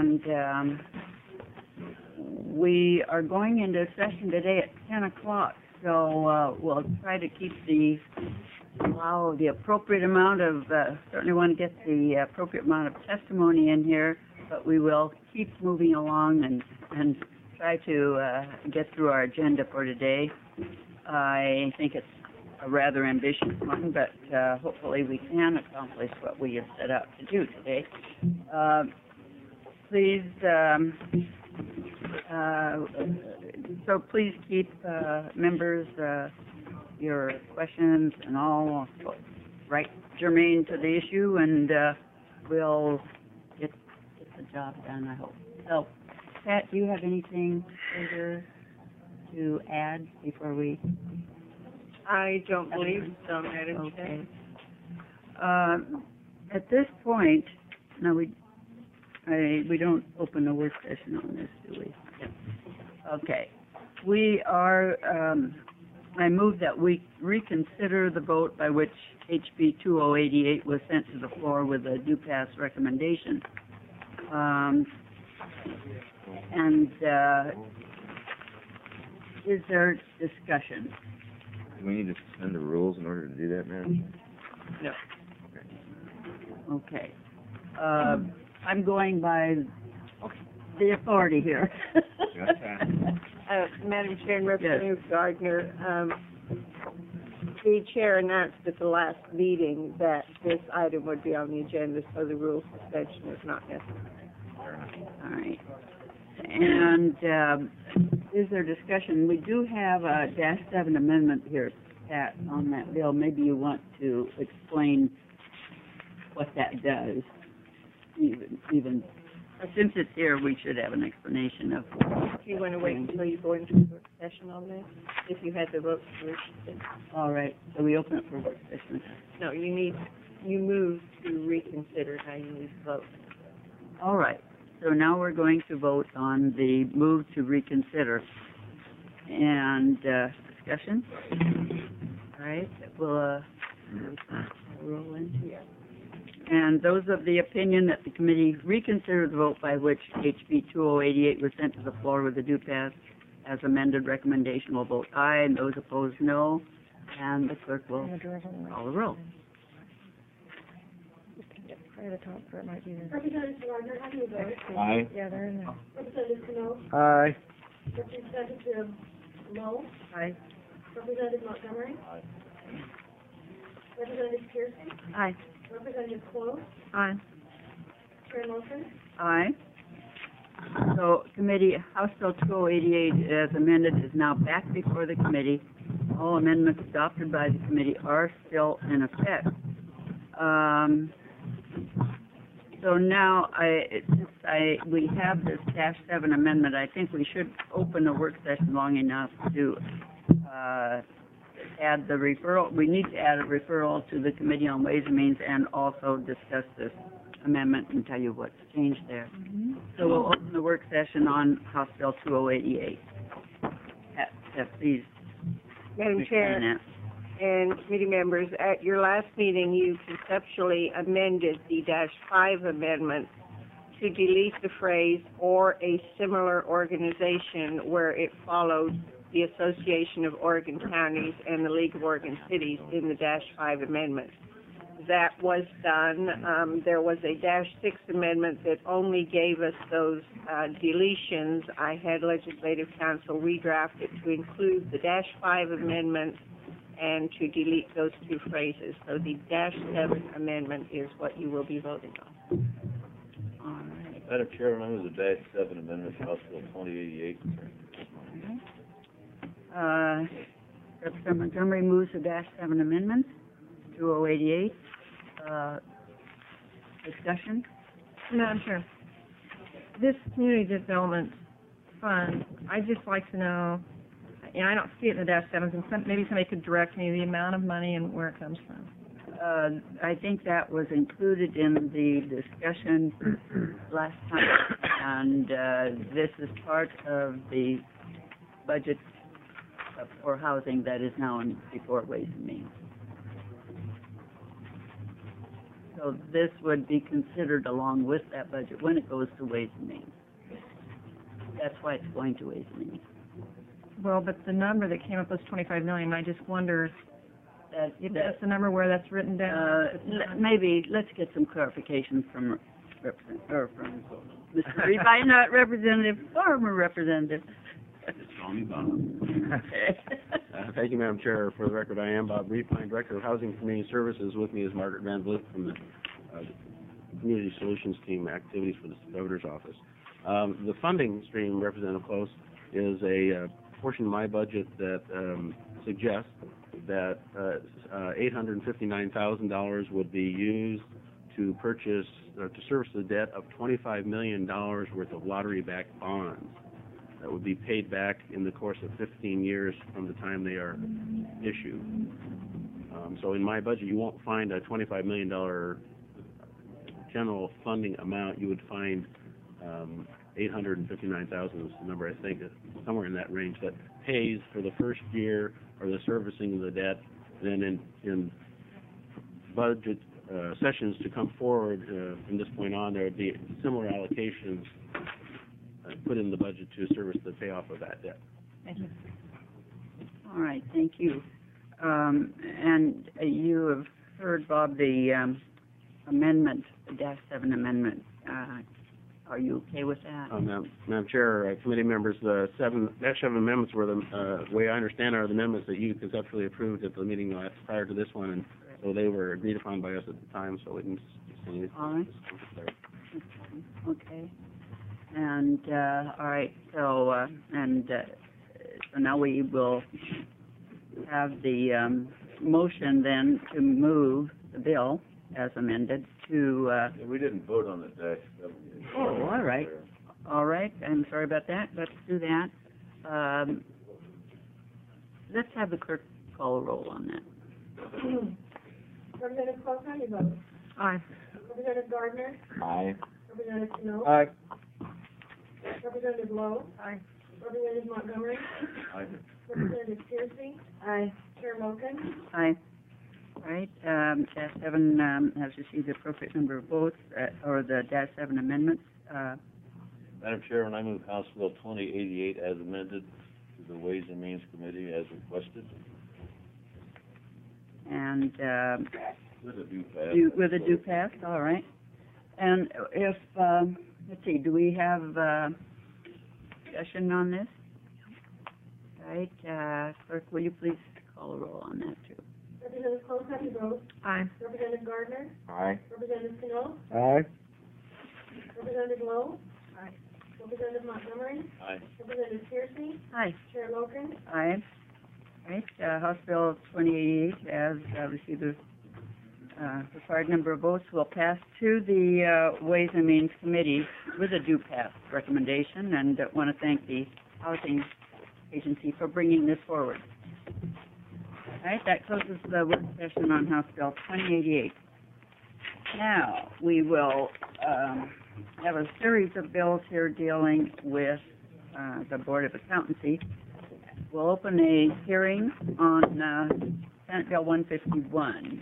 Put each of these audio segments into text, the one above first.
And we are going into session today at 10 o'clock, so we'll try to keep allow the appropriate amount of, certainly want to get the appropriate amount of testimony in here, but we will keep moving along and try to get through our agenda for today. I think it's a rather ambitious one, but hopefully we can accomplish what we have set out to do today. Please, so please keep members your questions and all right germane to the issue, and we'll get the job done, I hope. So, Pat, do you have anything further to add before we? I don't believe so, Madam Chair. At this point, now we don't open a work session on this, do we? Okay. We are, I move that we reconsider the vote by which HB 2088 was sent to the floor with a do pass recommendation. Is there discussion? Do we need to suspend the rules in order to do that, Madam? No. Okay. I'm going by the authority here. Madam Chair and Representative Gardner, the chair announced at the last meeting that this item would be on the agenda, so the rule suspension is not necessary. All right. And is there discussion? We do have a -7 amendment here, Pat, on that bill. Maybe you want to explain what that does. Even since it's here, we should have an explanation of. Do you want to wait until you go into the work session on this? If you had the vote to reconsider. All right. So we open it for work session. No, you move to reconsider. Now you need to vote. All right. So now we're going to vote on the move to reconsider. And discussion? All right. We'll roll into it. And those of the opinion that the committee reconsider the vote by which HB 2088 was sent to the floor with a do pass as amended recommendation will vote aye, and those opposed no. And the clerk will call the roll. Representative Gardner, how do you vote? Aye. Yeah, they're in there. Representative Cano? Aye. Representative Lowe? Aye. Representative Montgomery? Aye. Representative Pearson? Aye. Representative Close? Aye. Chair Motion? Aye. So committee, House Bill 2088 as amended is now back before the committee. All amendments adopted by the committee are still in effect. So now we have this -7 amendment. I think we should open the work session long enough to add the referral. We need to add a referral to the Committee on Ways and Means and also discuss this amendment and tell you what's changed there. Mm-hmm. So we'll open the work session on House Bill 2088. Please. Madam Chair and committee members, at your last meeting, you conceptually amended the -5 amendment to delete the phrase "or a similar organization" where it followed the Association of Oregon Counties and the League of Oregon Cities in the -5 amendment. That was done. There was a -6 amendment that only gave us those deletions. I had Legislative Council redraft it to include the -5 amendment and to delete those two phrases. So the -7 amendment is what you will be voting on. All right. Madam Chair, I move the -7 amendment to House Bill 2088. Representative Montgomery moves the -7 amendment, 2088. Discussion? Madam Chair, this community development fund, I'd just like to know, and I don't see it in the -7s, and maybe somebody could direct me the amount of money and where it comes from. I think that was included in the discussion last time, and this is part of the budget for housing that is now before Ways and Means. So So this would be considered along with that budget when it goes to Ways and Means. That's why it's going to Ways and Means. Well, but the number that came up was 25 million. I just wonder if that's the number where that's written down. Maybe, let's get some clarification from from Mr. Reed, not representative, former representative. Thank you, Madam Chair. For the record, I am Bob Reefine, Director of Housing and Community Services. With me is Margaret Van Vliet from the Community Solutions Team, Activities for the Governor's Office. The funding stream, Representative Close, is a portion of my budget that suggests that $859,000 would be used to purchase, to service the debt of $25 million worth of lottery-backed bonds that would be paid back in the course of 15 years from the time they are issued. So in my budget, you won't find a $25 million general funding amount. You would find $859,000 is the number, I think, somewhere in that range, that pays for the first year or the servicing of the debt. Then in budget sessions to come forward from this point on, there would be similar allocations put in the budget to service the payoff of that debt. Thank you. All right, thank you. And you have heard, Bob, the amendment, the -7 amendment. Are you okay with that? Madam Chair, committee members, the -7 amendments were the way I understand are the amendments that you conceptually approved at the meeting prior to this one, and so they were agreed upon by us at the time, so it didn't seem all right. Okay. And all right. So so now we will have the motion then to move the bill as amended to. We didn't vote on the -7. Oh, all right. All right. I'm sorry about that. Let's do that. Let's have the clerk call a roll on that. Representative Close, how do you vote? Aye. Representative Gardner? Aye. Representative Snow? Aye. Representative Lowe? Aye. Representative Montgomery? Aye. Representative Piercy? Aye. Chair Moken? Aye. All right. -7 has received the appropriate number of votes, or the -7 amendments. Madam Chairman, I move House Bill 2088 as amended to the Ways and Means Committee as requested. And With a due pass. with a due pass, all right. And if, let's see, do we have discussion on this? All right, clerk, will you please call a roll on that too? Representative Close, how do you vote? Aye. Representative Gardner? Aye. Representative Snow? Aye. Representative Lowe? Aye. Representative Montgomery? Aye. Representative Piercy? Aye. Chair Moken? Aye. All right, House Bill 2088 has received the required number of votes, will pass to the Ways and Means Committee with a due pass recommendation, and want to thank the Housing Agency for bringing this forward. All right, that closes the work session on House Bill 2088. Now, we will have a series of bills here dealing with the Board of Accountancy. We'll open a hearing on Senate Bill 151.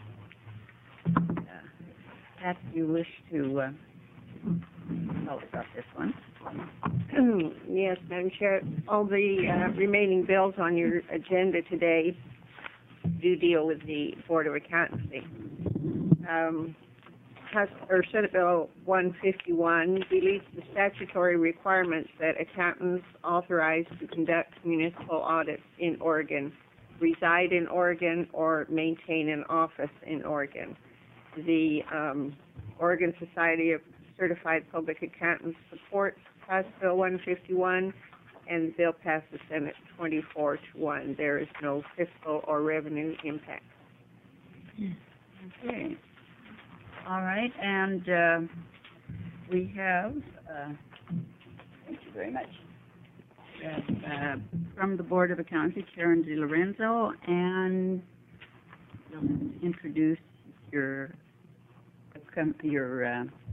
Pat, do you wish to tell us about this one? Yes, Madam Chair. All the remaining bills on your agenda today do deal with the Board of Accountancy. Senate Bill 151 deletes the statutory requirements that accountants authorized to conduct municipal audits in Oregon, reside in Oregon, or maintain an office in Oregon. The Oregon Society of Certified Public Accountants supports House Bill 151, and the bill passed the Senate 24-1. There is no fiscal or revenue impact. Okay. All right, and we have, thank you very much, from the Board of Accountancy, Karen DiLorenzo, and you'll introduce your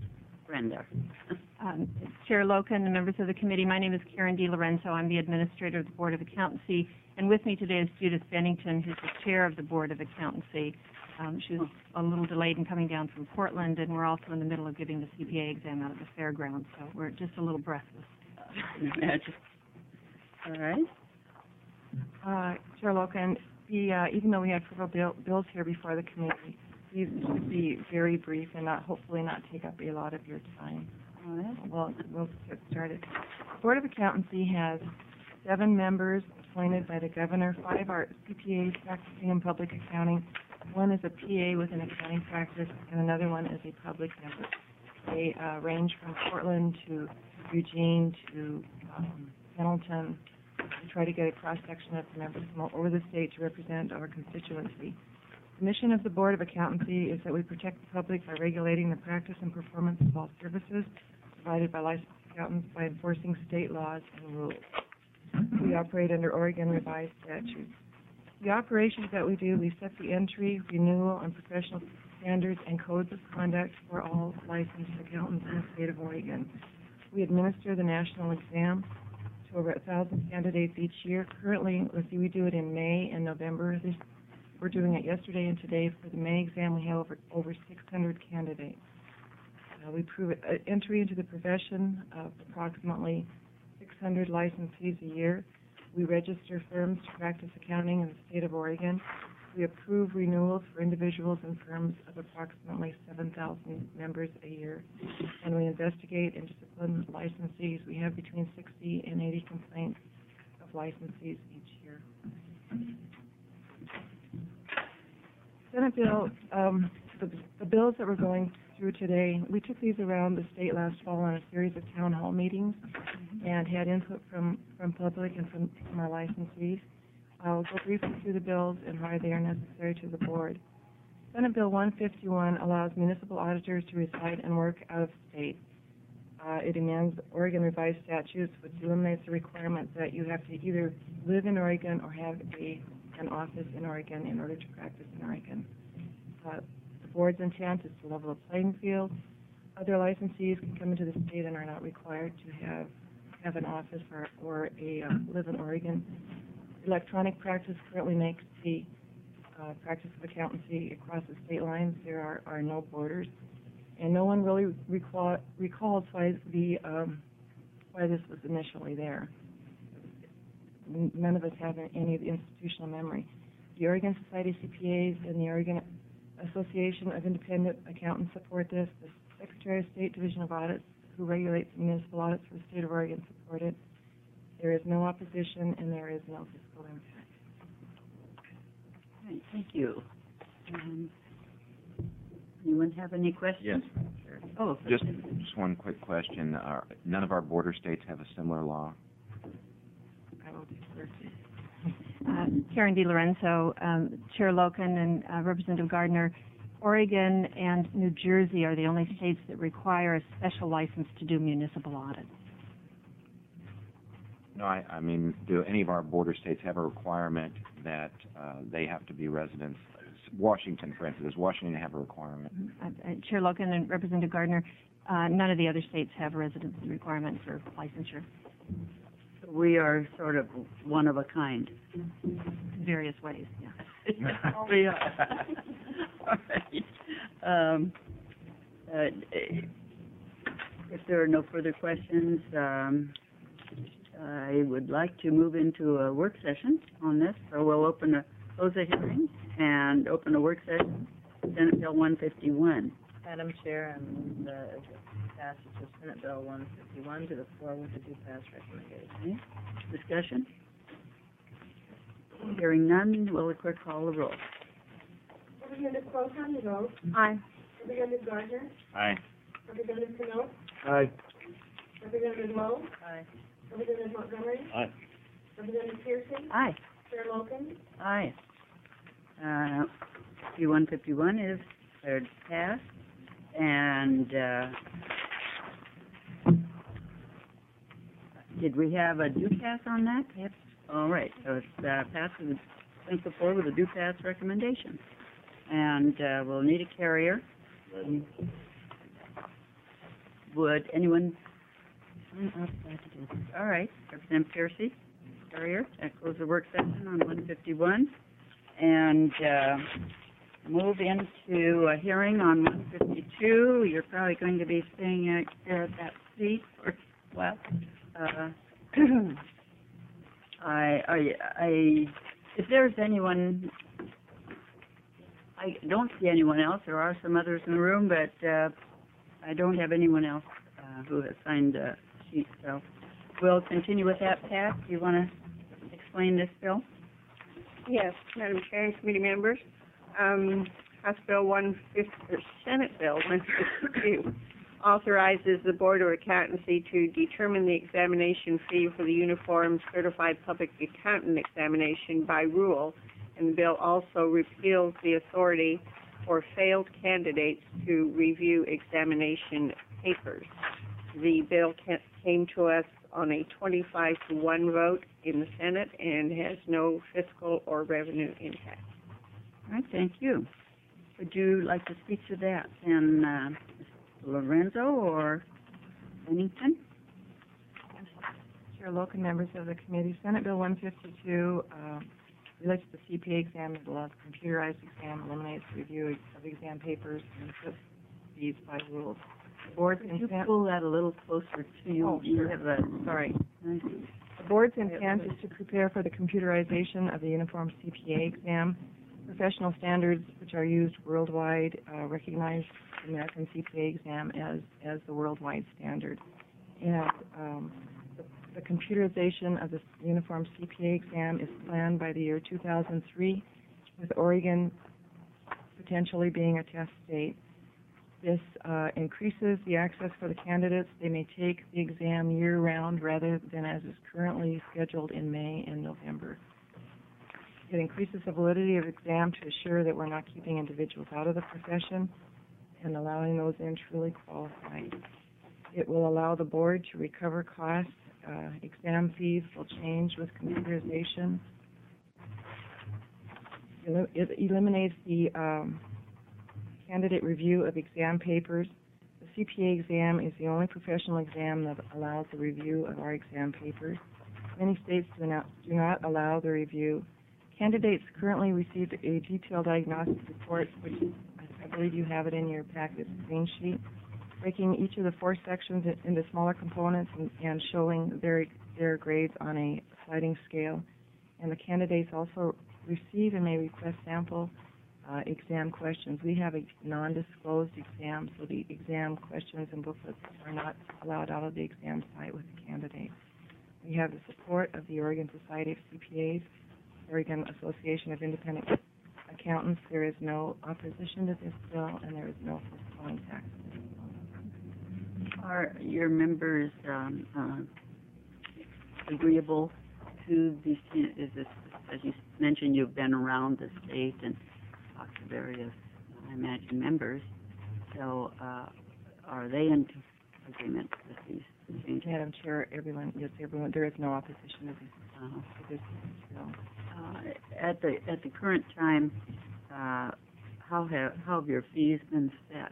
Brenda. Chair Loken and members of the committee, my name is Karen DiLorenzo. I'm the administrator of the Board of Accountancy, and with me today is Judith Bennington, who's the chair of the Board of Accountancy. She was a little delayed in coming down from Portland, and we're also in the middle of giving the CPA exam out at the fairgrounds, so we're just a little breathless. Imagine. All right. Chair Loken, even though we have several bills here before the committee, these should be very brief and hopefully not take up a lot of your time. All right. Well, we'll get started. The Board of Accountancy has 7 members appointed by the governor. 5 are CPAs practicing in public accounting. 1 is a PA with an accounting practice, and another one is a public member. They range from Portland to Eugene to Hamilton. We try to get a cross-section of the members from all over the state to represent our constituency. The mission of the Board of Accountancy is that we protect the public by regulating the practice and performance of all services provided by licensed accountants by enforcing state laws and rules. We operate under Oregon revised statutes. The operations that we do, we set the entry, renewal, and professional standards and codes of conduct for all licensed accountants in the state of Oregon. We administer the national exam to over 1,000 candidates each year. Currently, we do it in May and November. We're doing it yesterday and today. For the May exam, we have over 600 candidates. We prove entry into the profession of approximately 600 licensees a year. We register firms to practice accounting in the state of Oregon. We approve renewals for individuals and firms of approximately 7,000 members a year. And we investigate and discipline licensees. We have between 60 and 80 complaints of licensees each year. Senate bill, the bills that we're going through today, we took these around the state last fall on a series of town hall meetings and had input from public and from our licensees. I'll go briefly through the bills and why they are necessary to the board. Senate Bill 151 allows municipal auditors to reside and work out of state. It amends Oregon revised statutes, which eliminates the requirement that you have to either live in Oregon or have an office in Oregon in order to practice in Oregon. The board's intent is to level a playing field. Other licensees can come into the state and are not required to have an office or live in Oregon. Electronic practice currently makes the practice of accountancy across the state lines. There are no borders, and no one really recalls why this was initially there. None of us have any of the institutional memory. The Oregon Society of CPAs and the Oregon Association of Independent Accountants support this. The Secretary of State Division of Audits, who regulates municipal audits for the state of Oregon, support it. There is no opposition, and there is no fiscal impact. All right, thank you. Anyone have any questions? Yes. Oh, Just one quick question. None of our border states have a similar law? I will defer to Karen DiLorenzo, Chair Loken, and Representative Gardner. Oregon and New Jersey are the only states that require a special license to do municipal audits. No, I mean, do any of our border states have a requirement that they have to be residents? Washington, for instance, does Washington have a requirement? Chair Loken and Representative Gardner, none of the other states have a residency requirement for licensure. We are sort of one of a kind. In various ways, yeah. We are. All right. If there are no further questions, I would like to move into a work session on this. So we'll close the hearing and open a work session, Senate Bill 151. Madam Chair, I move the passage of Senate Bill 151 to the floor with a due pass recommendation. Okay. Discussion? Hearing none, will the clerk call the roll? Representative Qualcomm, no. Aye. Representative Gardner. Aye. Representative Cano. Aye. Representative Lowe. Aye. Representative Montgomery. Aye. Representative Pearson. Aye. Chair Loken. Aye. B-151 is declared passed, and, did we have a due pass on that? Yep. All right, so it's, passed with, sent the floor with a due pass recommendation. And, we'll need a carrier. would anyone sign up that to do? All right, Representative Piercy, Carrier, that closes the work session on 151. And, move into a hearing on 152. You're probably going to be staying there at that seat for a while. If there's anyone, I don't see anyone else. There are some others in the room, but I don't have anyone else who has signed a sheet. So we'll continue with that. Pat, do you want to explain this bill? Yes, Madam Chair and committee members. House Bill 150, or Senate Bill 152, authorizes the Board of Accountancy to determine the examination fee for the Uniform Certified Public Accountant examination by rule, and the bill also repeals the authority for failed candidates to review examination papers. The bill came to us on a 25-to-1 vote in the Senate and has no fiscal or revenue impact. All right, thank you. Would you like to speak to that, then, Mr. Lorenzo or Bennington? Chair Loken, members of the committee, Senate Bill 152 relates to the CPA exam. It allows computerized exam, eliminates review of exam papers, and puts fees by rules. The board's Could you intent. pull that a little closer to you? Oh, You sure. have a, Sorry. nice- The board's intent is to prepare for the computerization of the uniform CPA exam. Professional standards, which are used worldwide, recognize the American CPA exam as the worldwide standard. And the computerization of the uniform CPA exam is planned by the year 2003, with Oregon potentially being a test state. This increases the access for the candidates. They may take the exam year-round rather than as is currently scheduled in May and November. It increases the validity of exam to assure that we're not keeping individuals out of the profession and allowing those in truly qualified. It will allow the board to recover costs. Exam fees will change with computerization. It eliminates the candidate review of exam papers. The CPA exam is the only professional exam that allows the review of our exam papers. Many states do not allow the review. Candidates currently receive a detailed diagnostic report, which I believe you have it in your packet, green sheet, breaking each of the 4 sections into smaller components and showing their grades on a sliding scale. And the candidates also receive and may request sample exam questions. We have a non-disclosed exam, so the exam questions and booklets are not allowed out of the exam site with the candidate. We have the support of the Oregon Society of CPAs, Oregon Association of Independent Accountants. There is no opposition to this bill, and there is no fiscal impact to this bill. Are your members agreeable to these? Is this, as you mentioned, you've been around the state and talked to various, I imagine, members. So, are they in agreement with these changes? Madam Chair, everyone, there is no opposition to this bill. At the current time, how have your fees been set?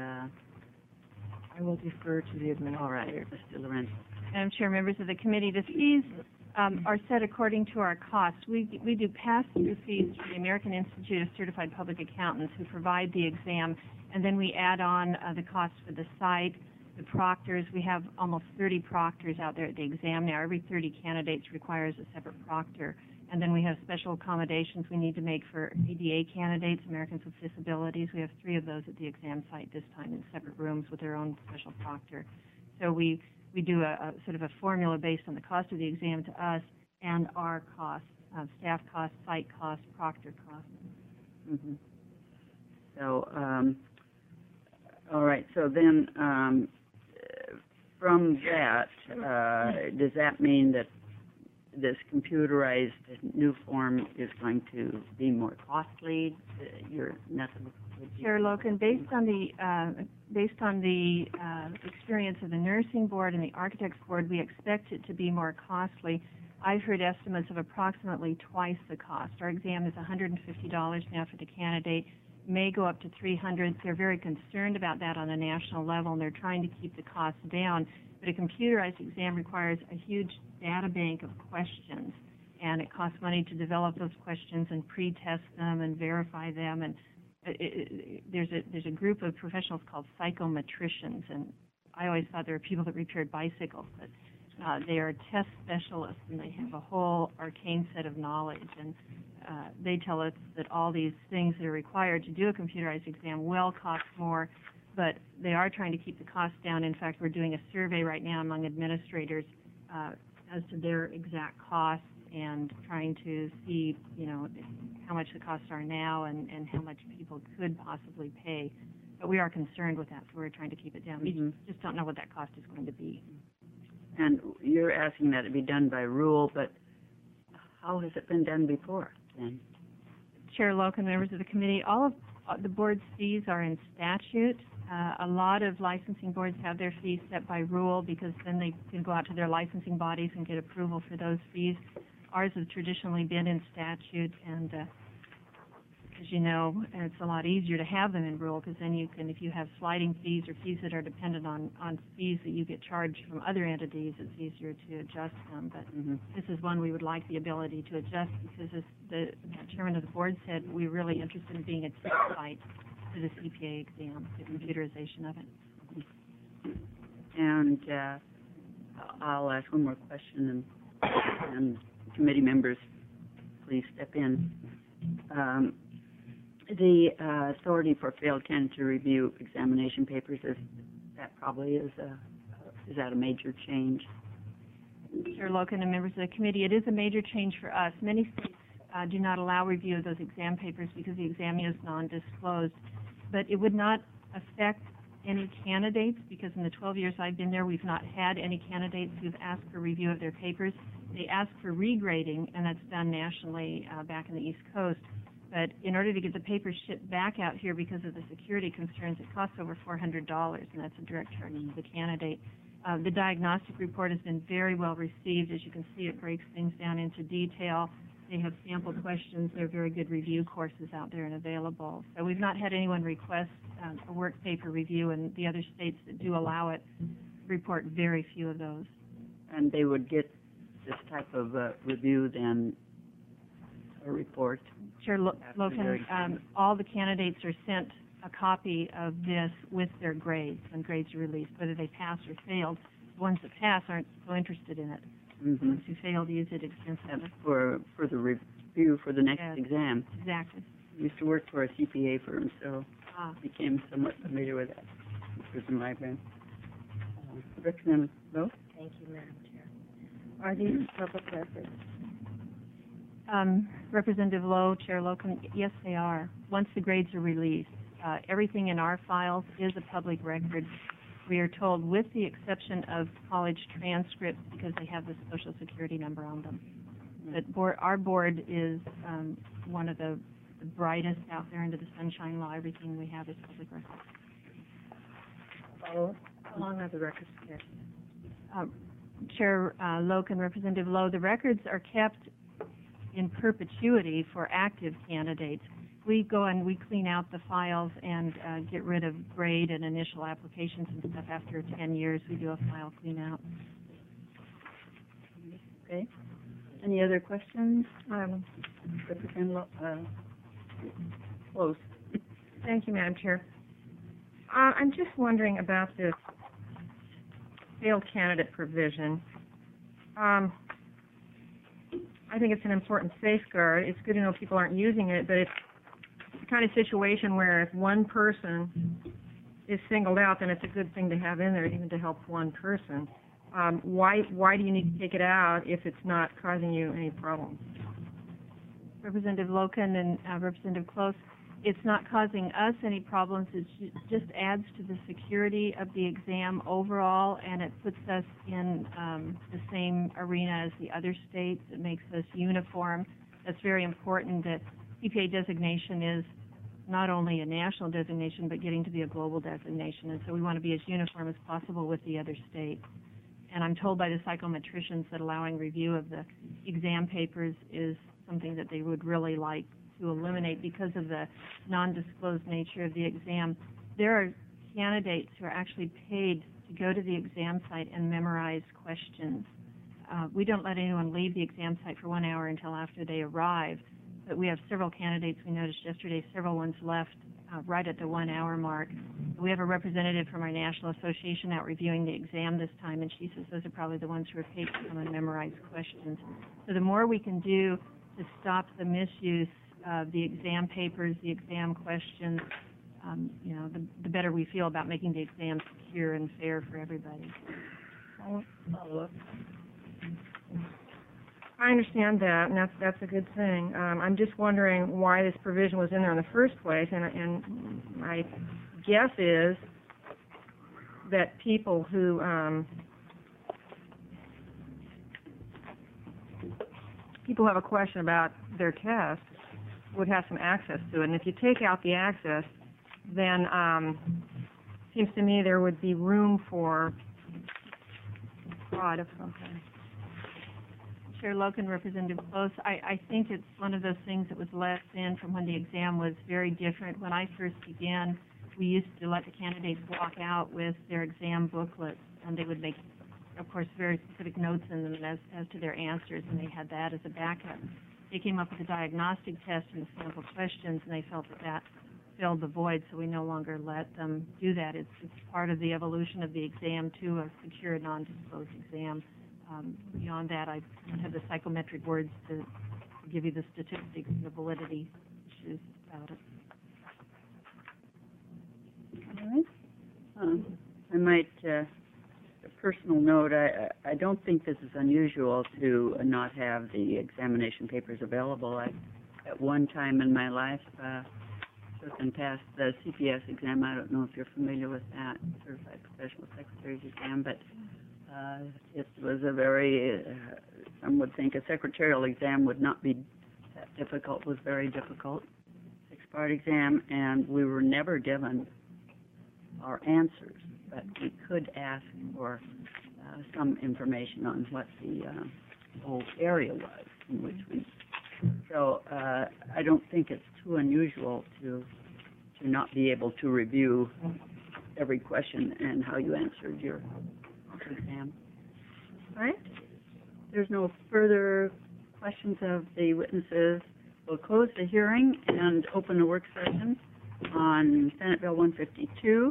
I will defer to the administrator. All right, Mr. Lorenzo. Madam Chair, members of the committee, the fees are set according to our costs. We do pass-through fees to the American Institute of Certified Public Accountants, who provide the exam, and then we add on the costs for the site, the proctors. We have almost 30 proctors out there at the exam now. Every 30 candidates requires a separate proctor. And then we have special accommodations we need to make for ADA candidates, Americans with Disabilities. We have 3 of those at the exam site this time in separate rooms with their own special proctor. So we do a sort of a formula based on the cost of the exam to us and our costs, staff costs, site costs, proctor costs. Mm-hmm. So, all right. So then, from that, does that mean that this computerized new form is going to be more costly? Your method would be... Chair Loken, based on the experience of the nursing board and the architects board, we expect it to be more costly. I've heard estimates of approximately twice the cost. Our exam is $150 now for the candidate, may go up to 300. They're very concerned about that on a national level, and they're trying to keep the costs down. But a computerized exam requires a huge data bank of questions, and it costs money to develop those questions and pre-test them and verify them. And there's a group of professionals called psychometricians, and I always thought they were people that repaired bicycles, but they are test specialists, and they have a whole arcane set of knowledge. And they tell us that all these things that are required to do a computerized exam will cost more, but they are trying to keep the costs down. In fact, we're doing a survey right now among administrators as to their exact costs and trying to see, you know, how much the costs are now and how much people could possibly pay. But we are concerned with that, so we're trying to keep it down. We just don't know what that cost is going to be. And you're asking that it be done by rule, but how has it been done before then? Chair Loken, members of the committee, all of the board's fees are in statute. A lot of licensing boards have their fees set by rule because then they can go out to their licensing bodies and get approval for those fees. Ours has traditionally been in statute, and as you know, it's a lot easier to have them in rule because then you can, if you have sliding fees or fees that are dependent on fees that you get charged from other entities, it's easier to adjust them. But this is one we would like the ability to adjust because, as the chairman of the board said, we're really interested in being a test site for the CPA exam, the computerization of it. And I'll ask one more question, and committee members, please step in. The authority for failed candidate to review examination papers, is that a major change? Chair Loken and members of the committee, it is a major change for us. Many states do not allow review of those exam papers because the exam is non-disclosed. But it would not affect any candidates because in the 12 years I've been there, we've not had any candidates who've asked for review of their papers. They ask for regrading, and that's done nationally back in the East Coast. But in order to get the papers shipped back out here because of the security concerns, it costs over $400, and that's a direct charge to the candidate. The diagnostic report has been very well received. As you can see, it breaks things down into detail. They have sample questions. There are very good review courses out there and available. So we've not had anyone request a work paper review, and the other states that do allow it report very few of those. And they would get this type of review then, a report? Chair Loken, all the candidates are sent a copy of this with their grades when grades are released, whether they pass or failed. The ones that pass aren't so interested in it. The ones who failed use it extensively. For the review for the next exam. Exactly. I used to work for a CPA firm, so became somewhat familiar with that. Prison library. Representative Lowe? Thank you, Madam Chair. Are these public records? Representative Lowe, Chair Loken, yes, they are. Once the grades are released, everything in our files is a public record. We are told, with the exception of college transcripts, because they have the Social Security number on them. But our board is one of the brightest out there under the Sunshine Law. Everything we have is public record. How long are the records kept? Chair Loken, Representative Lowe, the records are kept in perpetuity for active candidates. We go and we clean out the files and get rid of grade and initial applications and stuff after 10 years. We do a file clean out. Okay. Any other questions? Representative Close. Thank you, Madam Chair. I'm just wondering about this failed candidate provision. I think it's an important safeguard. It's good to know people aren't using it, but it's the kind of situation where if one person is singled out, then it's a good thing to have in there, even to help one person. Why do you need to take it out if it's not causing you any problems? Representative Loken and Representative Close, it's not causing us any problems. It just adds to the security of the exam overall, and it puts us in the same arena as the other states. It makes us uniform. That's very important. That CPA designation is not only a national designation, but getting to be a global designation. And so we want to be as uniform as possible with the other states. And I'm told by the psychometricians that allowing review of the exam papers is something that they would really like to eliminate because of the non-disclosed nature of the exam. There are candidates who are actually paid to go to the exam site and memorize questions. We don't let anyone leave the exam site for 1 hour until after they arrive, but we have several candidates, we noticed yesterday, several ones left right at the 1 hour mark. We have a representative from our National Association out reviewing the exam this time, and she says those are probably the ones who are paid to come and memorize questions. So the more we can do to stop the misuse of the exam papers, the exam questions, the better we feel about making the exam secure and fair for everybody. Follow-up. I understand that, and that's a good thing. I'm just wondering why this provision was in there in the first place, and my guess is that people who have a question about their test would have some access to it. And if you take out the access, then it seems to me there would be room for fraud of some kind. Chair Loken, Representative Close, I think it's one of those things that was left in from when the exam was very different. When I first began, we used to let the candidates walk out with their exam booklets, and they would make, of course, very specific notes in them as to their answers, and they had that as a backup. They came up with a diagnostic test and the sample questions, and they felt that filled the void, so we no longer let them do that. It's part of the evolution of the exam to a secure, non-disclosed exam. Beyond that, I don't have the psychometric words to give you the statistics and the validity issues about it. All right. I might, a personal note, I don't think this is unusual to not have the examination papers available. At one time in my life, took and passed the CPS exam. I don't know if you're familiar with that, Certified Professional Secretary's exam, but it was a very, some would think a secretarial exam would not be that difficult. It was very difficult, 6-part exam, and we were never given our answers, but we could ask for some information on what the whole area was in which we. So I don't think it's too unusual to not be able to review every question and how you answered your exam. All right. There's no further questions of the witnesses. We'll close the hearing and open the work session on Senate Bill 152.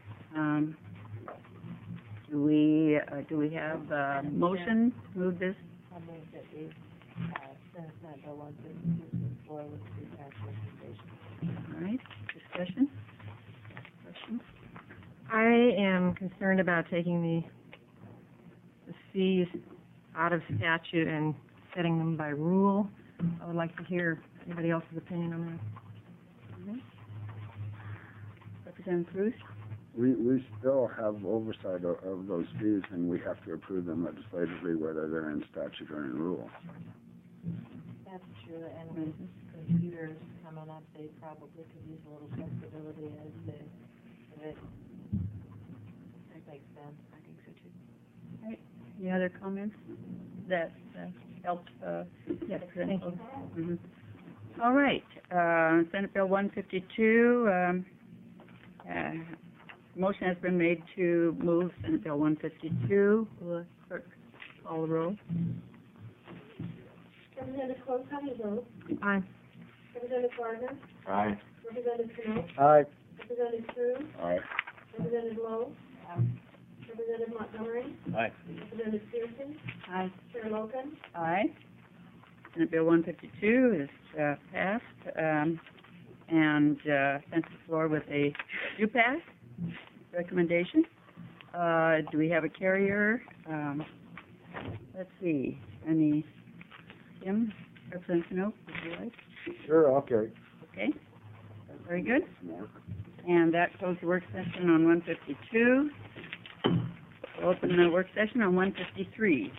Do we have a motion to move this? I'll move that we send Senate Bill 152 to the floor with the tax recommendation. All right. Discussion? Questions? I am concerned about taking the fees out of statute and setting them by rule. I would like to hear anybody else's opinion on that. Mm-hmm. Representative Cruz? We still have oversight of those fees, and we have to approve them legislatively, whether they're in statute or in rule. That's true, and with computers coming up, they probably could use a little flexibility as they, that makes sense. I think so too. All right. Any other comments that help? Yes, thank you. Mm-hmm. All right. Senate Bill 152. Motion has been made to move Senate Bill 152. Will the clerk call the roll? Representative Close, how do you vote? Aye. Representative Gardner? Aye. Representative Canoe? Aye. Representative Cruz? Aye. Representative Lowe? Representative Montgomery? Aye. Representative Pearson? Aye. Chair Loken? Aye. Senate Bill 152 is passed and sent to the floor with a do-pass recommendation. Do we have a carrier? Let's see. Any? Kim? Representative Canoe, would you like? Sure, okay. Okay. Very good. And that closed the work session on 152. We'll open the work session on 153.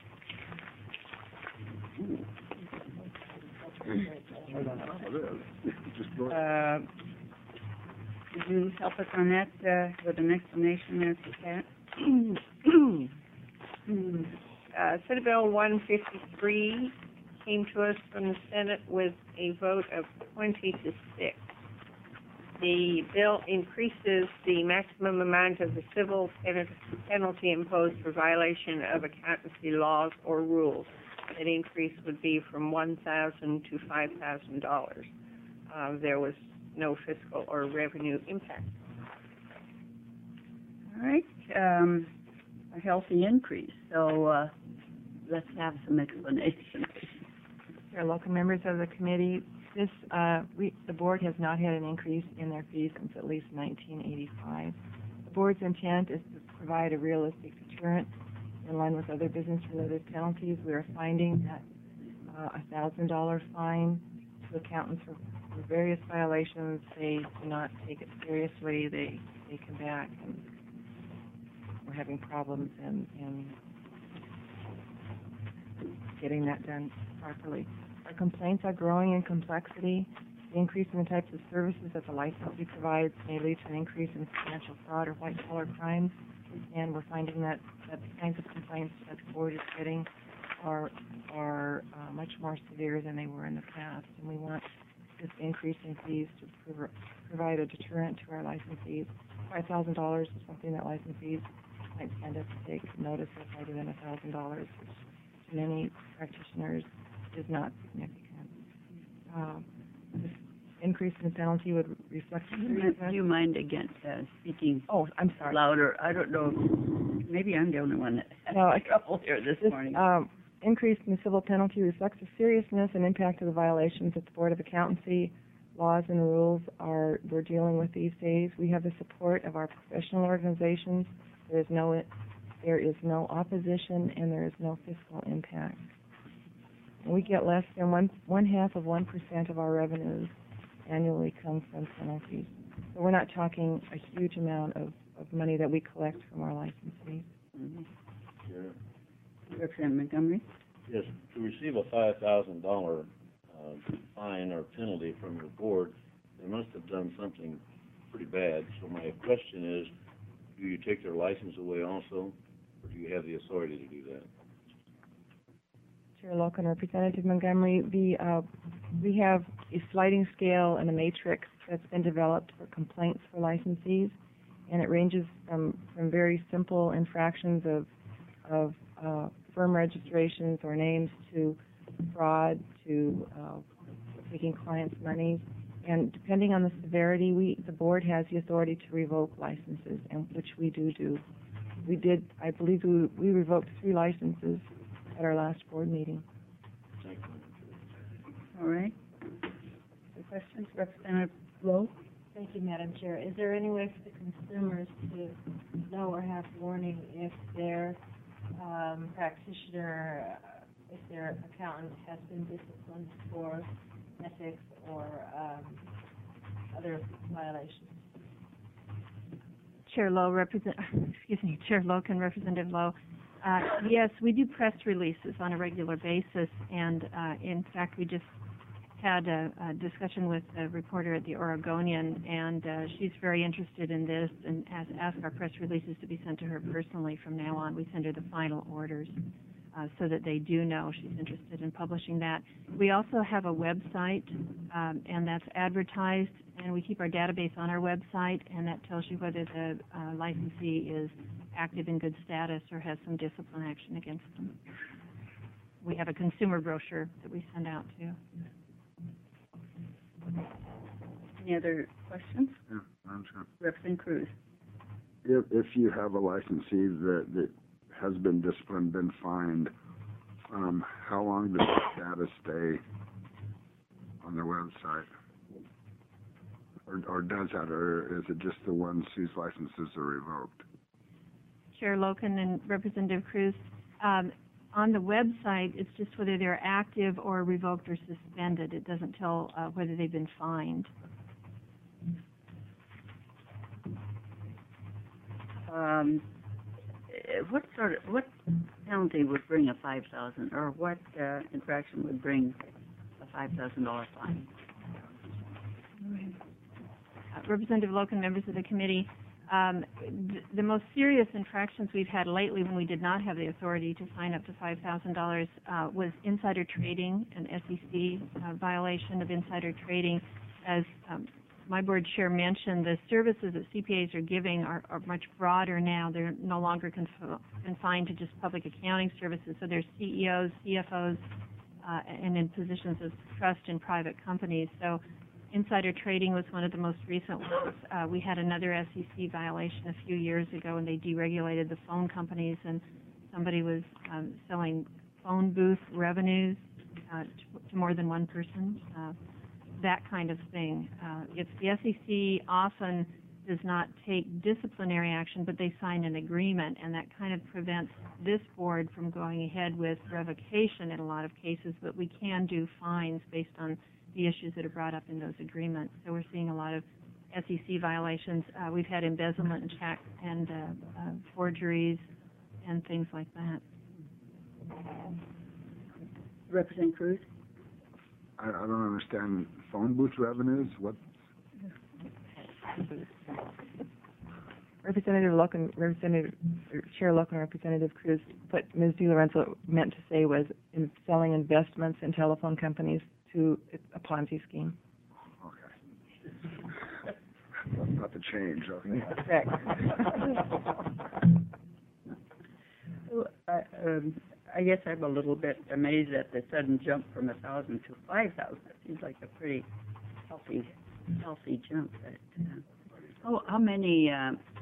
Could you help us on that with an explanation as to that? Senate Bill 153 came to us from the Senate with a vote of 20 to 6. The bill increases the maximum amount of the civil penalty imposed for violation of accountancy laws or rules. That increase would be from $1,000 to $5,000. There was no fiscal or revenue impact. All right, a healthy increase, so, let's have some explanation. Chair, local members of the committee, this, the board has not had an increase in their fees since at least 1985. The board's intent is to provide a realistic deterrent in line with other business-related penalties. We are finding that a $1,000 fine to accountants for various violations, they do not take it seriously. They come back, and we're having problems in getting that done properly. Our complaints are growing in complexity. The increase in the types of services that the licensee provides may lead to an increase in financial fraud or white-collar crimes, and we're finding that the kinds of complaints that the board is getting are much more severe than they were in the past, and we want this increase in fees to provide a deterrent to our licensees. $5,000 is something that licensees might stand up to take notice of, rather than $1,000, which to many practitioners is not significant. This increase in the penalty would reflect Do you mind again, speaking Oh, I'm sorry. louder? I don't know, maybe I'm the only one that has No, trouble here this morning. Increase in the civil penalty reflects the seriousness and impact of the violations that the Board of Accountancy laws and rules we're dealing with these days. We have the support of our professional organizations. There is no opposition, and there is no fiscal impact. And we get less than one half of 1% of our revenues annually come from penalties. So we're not talking a huge amount of money that we collect from our licensees. Mhm. Chair. Representative Montgomery? Yes, to receive a $5,000 fine or penalty from your board, they must have done something pretty bad. So my question is, do you take their license away also, or do you have the authority to do that? Chair Loken, Representative Montgomery, we have a sliding scale and a matrix that's been developed for complaints for licensees, and it ranges from very simple infractions of firm registrations or names to fraud to taking clients' money. And depending on the severity, the board has the authority to revoke licenses, and which we do. We did, I believe, we revoked 3 licenses at our last board meeting. Thank you. All right. Any questions? Representative Lowe? Thank you, Madam Chair. Is there any way for the consumers to know or have warning if their practitioner, if their accountant has been disciplined for ethics or other violations? Chair Loken, Representative Lowe. Yes, we do press releases on a regular basis, and in fact, we just had a discussion with a reporter at the Oregonian, and she's very interested in this and has asked our press releases to be sent to her personally from now on. We send her the final orders so that they do know she's interested in publishing that. We also have a website, and that's advertised, and we keep our database on our website, and that tells you whether the licensee is active in good status or has some discipline action against them. We have a consumer brochure that we send out too. Any other questions? Yeah, Madam Chair. Representative Cruz? If you have a licensee that has been disciplined, been fined, how long does the status stay on their website? Or does that, or is it just the ones whose licenses are revoked? Chair Loken and Representative Cruz, on the website, it's just whether they're active or revoked or suspended. It doesn't tell whether they've been fined. What penalty would bring a $5,000, or what infraction would bring a $5,000 fine? Representative Loken, members of the committee, The most serious infractions we've had lately, when we did not have the authority to fine up to $5,000, was insider trading, an SEC violation of insider trading. As my board chair mentioned, the services that CPAs are giving are much broader now. They're no longer confined to just public accounting services. So there's CEOs, CFOs, and in positions of trust in private companies. So insider trading was one of the most recent ones. We had another SEC violation a few years ago, and they deregulated the phone companies, and somebody was selling phone booth revenues to more than one person, that kind of thing. If the SEC often does not take disciplinary action, but they sign an agreement, and that kind of prevents this board from going ahead with revocation in a lot of cases, but we can do fines based on the issues that are brought up in those agreements. So we're seeing a lot of SEC violations. We've had embezzlement and check and forgeries and things like that. Representative Cruz? I don't understand phone booth revenues. What? Representative Loken, Chair Loken, Representative Cruz, what Ms. DiLorenzo meant to say was in selling investments in telephone companies to a Ponzi scheme. Okay. That's not the change, okay. Correct. I guess I'm a little bit amazed at the sudden jump from 1,000 to 5,000. It seems like a pretty healthy jump. But, how many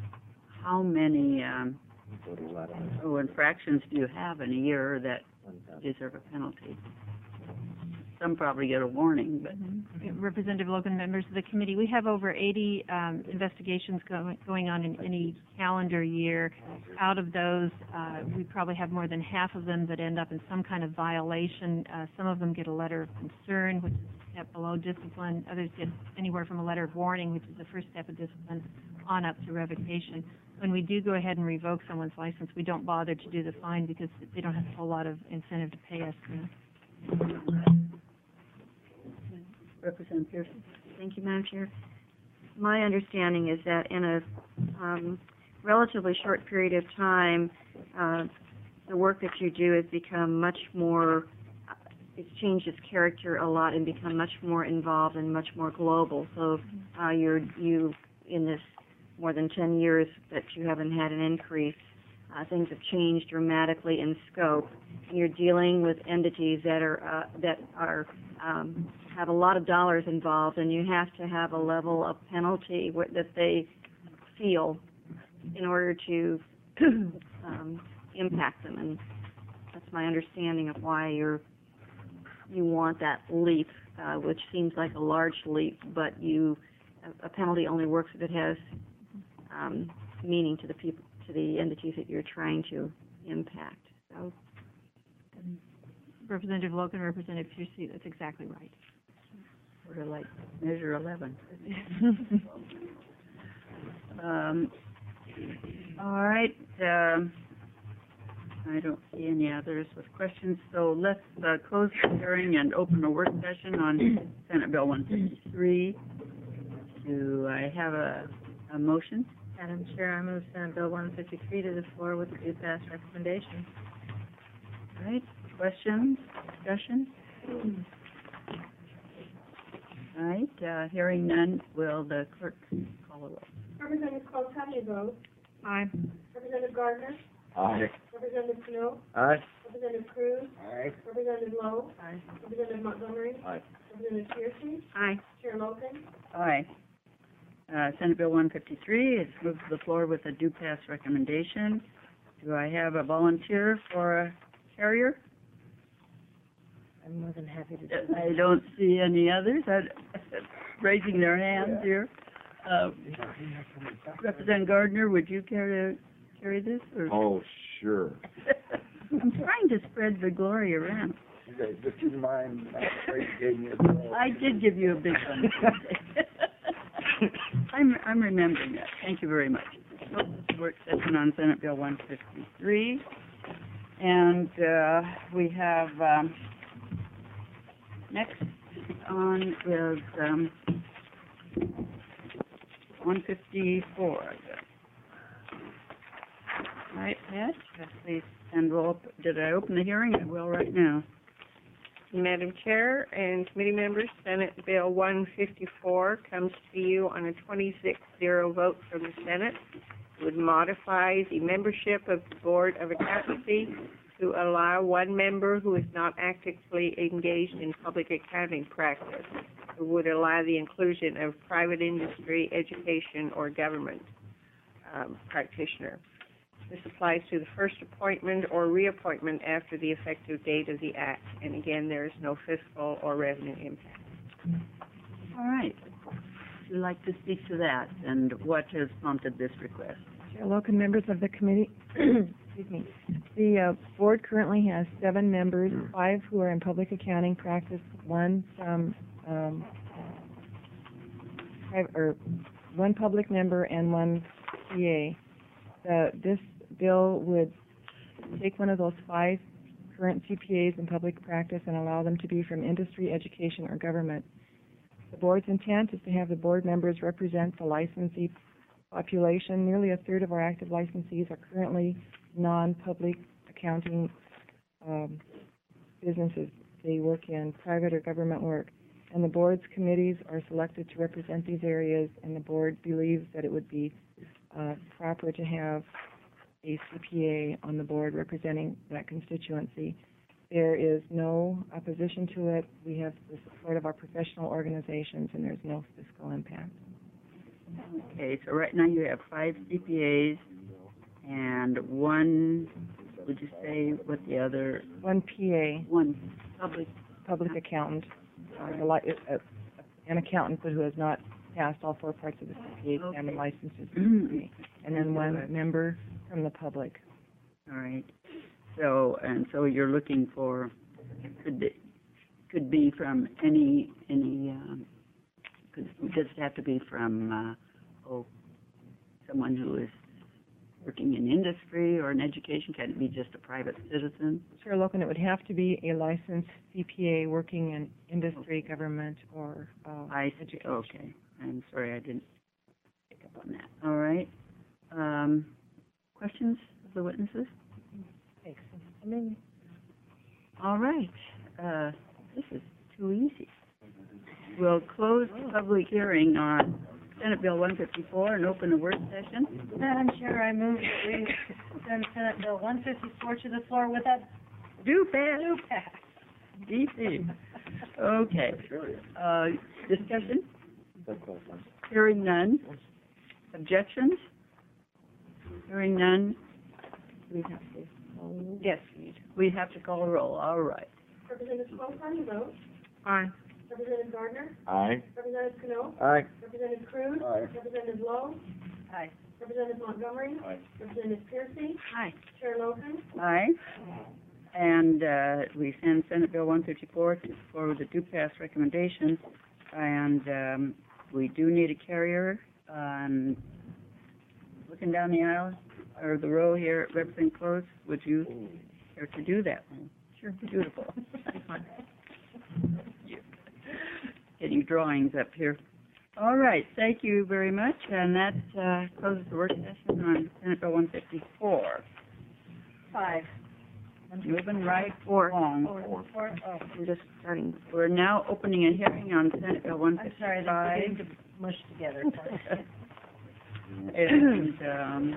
infractions do you have in a year that deserve a penalty? Some probably get a warning, but... Representative Logan, members of the committee, we have over 80 investigations going on in any calendar year. Out of those, we probably have more than half of them that end up in some kind of violation. Some of them get a letter of concern, which is a step below discipline. Others get anywhere from a letter of warning, which is the first step of discipline, on up to revocation. When we do go ahead and revoke someone's license, we don't bother to do the fine because they don't have a whole lot of incentive to pay us. Representative Pearson? Thank you, Madam Chair. My understanding is that in a relatively short period of time, the work that you do has become much more, it's changed its character a lot and become much more involved and much more global. So you in this more than 10 years that you haven't had an increase, things have changed dramatically in scope. And you're dealing with entities that have a lot of dollars involved, and you have to have a level of penalty that they feel in order to impact them. And that's my understanding of why you want that leap, which seems like a large leap, but a penalty only works if it has meaning to the people, to the entities that you're trying to impact. So, Representative Logan, Representative Piercy, that's exactly right. Sort of like Measure 11. All right. I don't see any others with questions, so let's close the hearing and open a work session on Senate Bill 153. Do I have a motion? Madam Chair, I move Senate Bill 153 to the floor with a due pass recommendation. All right. Questions? Discussion? All right. Hearing none, will the clerk call the roll? Representative Cole, how do you vote? Aye. Representative Gardner? Aye. Representative Snow? Aye. Representative Cruz? Aye. Representative Lowe? Aye. Representative Montgomery? Aye. Representative Piercy? Aye. Chair Logan? Aye. Senate Bill 153 is moved to the floor with a due pass recommendation. Do I have a volunteer for a carrier? I'm more than happy to do that. I don't see any others raising their hands here. Representative Gardner, would you care to carry this? Or? Oh, sure. I'm trying to spread the glory around. Just keep in mind, you gave me a I did give you a big one. I'm remembering that. Thank you very much. Work session on Senate Bill 153. And we have next on is 154, I guess. All right, Pat, please, and did I open the hearing? I will right now. Madam Chair and committee members, Senate Bill 154 comes to you on a 26-0 vote from the Senate. It would modify the membership of the Board of Accountancy to allow one member who is not actively engaged in public accounting practice. It would allow the inclusion of private industry, education, or government practitioner. This applies to the first appointment or reappointment after the effective date of the Act. And again, there is no fiscal or revenue impact. All right. Would you like to speak to that and what has prompted this request? Chair Loken, members of the committee, excuse me. The board currently has 7 members, 5 who are in public accounting practice, 1 from one public member and 1 PA. This bill would take one of those 5 current CPAs in public practice and allow them to be from industry, education, or government. The board's intent is to have the board members represent the licensee population. Nearly a third of our active licensees are currently non-public accounting businesses. They work in private or government work. And the board's committees are selected to represent these areas, and the board believes that it would be proper to have a CPA on the board representing that constituency. There is no opposition to it. We have the support of our professional organizations, and there's no fiscal impact. Okay, so right now you have 5 CPAs and 1, would you say what the other? 1 PA. 1 public accountant, an accountant but who has not passed all 4 parts of the CPA exam and licenses, and then 1 member from the public. All right. So you're looking for, could be from any does it have to be from someone who is working in industry or in education? Can it be just a private citizen? Chair Loken, it would have to be a licensed CPA working in industry, government, or education. Okay. I'm sorry, I didn't pick up on that. All right. Questions of the witnesses? Thanks. All right. This is too easy. We'll close the public hearing on Senate Bill 154 and open the work session. Madam Chair, I move that we send Senate Bill 154 to the floor with that Do pass. DC. Okay. Discussion? Hearing none. Objections? Hearing none. Yes, we have to call a roll. All right. Representative Close, vote. Aye. Representative Gardner. Aye. Representative Cano. Aye. Representative Cruz. Aye. Representative Lowe. Aye. Representative Montgomery. Aye. Representative Piercy. Aye. Chair Logan. Aye. And we send Senate Bill 154 forward the do-pass recommendation. And we do need a carrier. Looking down the aisle, or the row here, Representative Close, would you care to do that? Sure. Beautiful. Getting drawings up here. All right, thank you very much, and that closes the work session on Senate Bill 154. 5. Moving right along. Four. Oh, we're just starting. We're now opening a hearing on Senate Bill 155. I'm sorry, they're beginning to mush together. And,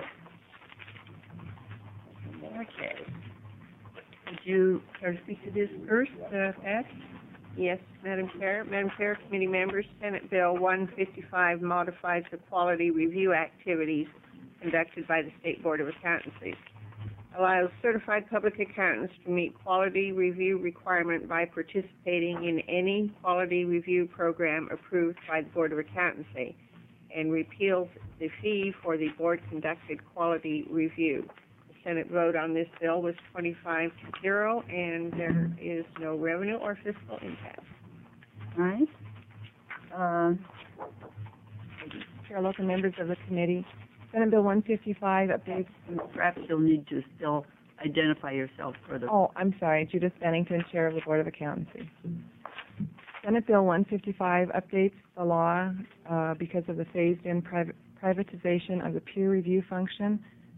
okay. Would you care to speak to this first, Pat? Yes, Madam Chair. Madam Chair, committee members, Senate Bill 155 modifies the quality review activities conducted by the State Board of Accountancy. Allows certified public accountants to meet quality review requirement by participating in any quality review program approved by the Board of Accountancy, and repeals the fee for the board-conducted quality review. The Senate vote on this bill was 25-0, and there is no revenue or fiscal impact. All right. Chair Loken, members of the committee, Senate Bill 155 updates. Perhaps you'll need to still identify yourself for the... Oh, I'm sorry, Judith Bennington, Chair of the Board of Accountancy. Senate Bill 155 updates the law because of the phased-in privatization of the peer review function.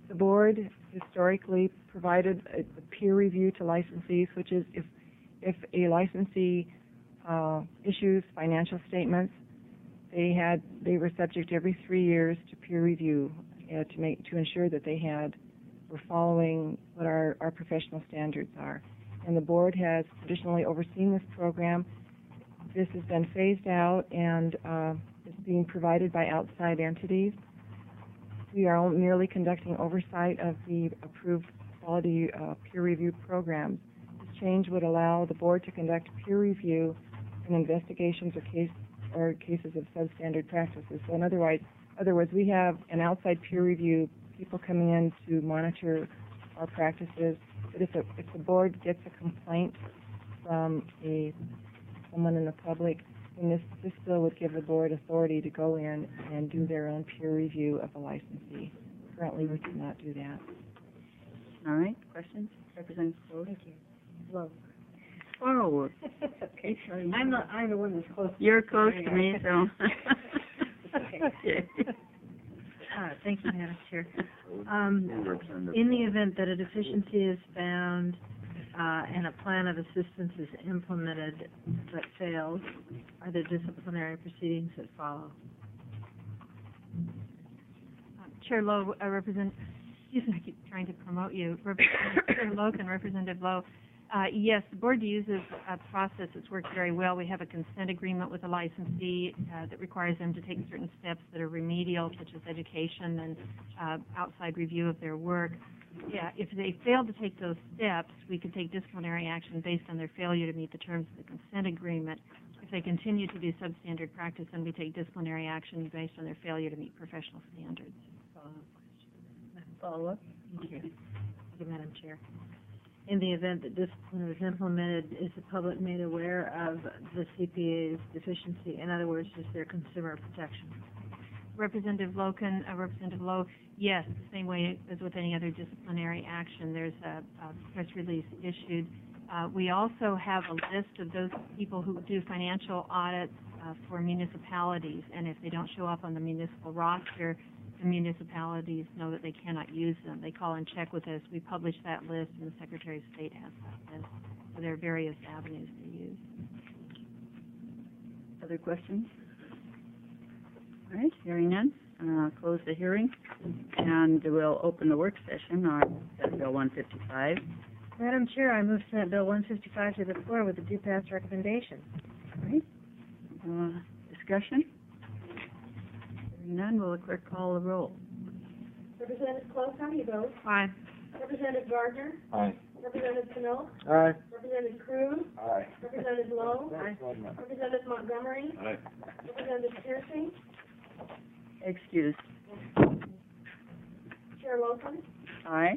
the board historically provided a peer review to licensees, which is if a licensee issues financial statements, they were subject every 3 years to peer review to ensure that were following what our professional standards are. And the board has traditionally overseen this program. This has been phased out and is being provided by outside entities. We are merely conducting oversight of the approved quality peer review programs. This change would allow the board to conduct peer review in investigations or cases of substandard practices. So in other words, we have an outside peer review, people coming in to monitor our practices. But if the board gets a complaint from someone in the public, then this bill would give the board authority to go in and do their own peer review of a licensee. Currently, we cannot do that. All right, questions? Representative Close? Thank you. Hello. Oh, Okay. I'm the one that's close. you're close to me, so. Okay. Thank you, Madam Chair. Representative. In the event that a deficiency is found, and a plan of assistance is implemented but fails, are there disciplinary proceedings that follow? Chair Lowe, excuse me, I keep trying to promote you. Representative Chair Loke and Representative Lowe, yes, the board uses a process that's worked very well. We have a consent agreement with a licensee that requires them to take certain steps that are remedial, such as education and outside review of their work. Yeah, if they fail to take those steps, we could take disciplinary action based on their failure to meet the terms of the consent agreement. If they continue to do substandard practice, then we take disciplinary action based on their failure to meet professional standards. Follow-up? Thank you. Thank you, Madam Chair. In the event that discipline is implemented, is the public made aware of the CPA's deficiency? In other words, is there consumer protection? Representative Lowe, yes, the same way as with any other disciplinary action, there's a press release issued. We also have a list of those people who do financial audits for municipalities, and if they don't show up on the municipal roster, the municipalities know that they cannot use them. They call and check with us. We publish that list, and the Secretary of State has that list. So there are various avenues to use. Other questions? All right, hearing none, close the hearing, and we'll open the work session on Senate Bill 155. Madam Chair, I move Senate Bill 155 to the floor with a due pass recommendation. All right, discussion? Hearing none, will the clerk call the roll? Representative Close, how do you vote? Aye. Representative Gardner? Aye. Representative Snow? Aye. Representative Cruz? Aye. Representative Lowe? Aye. Representative Montgomery? Aye. Representative Piercy? Excuse. Chair Wilson? Aye.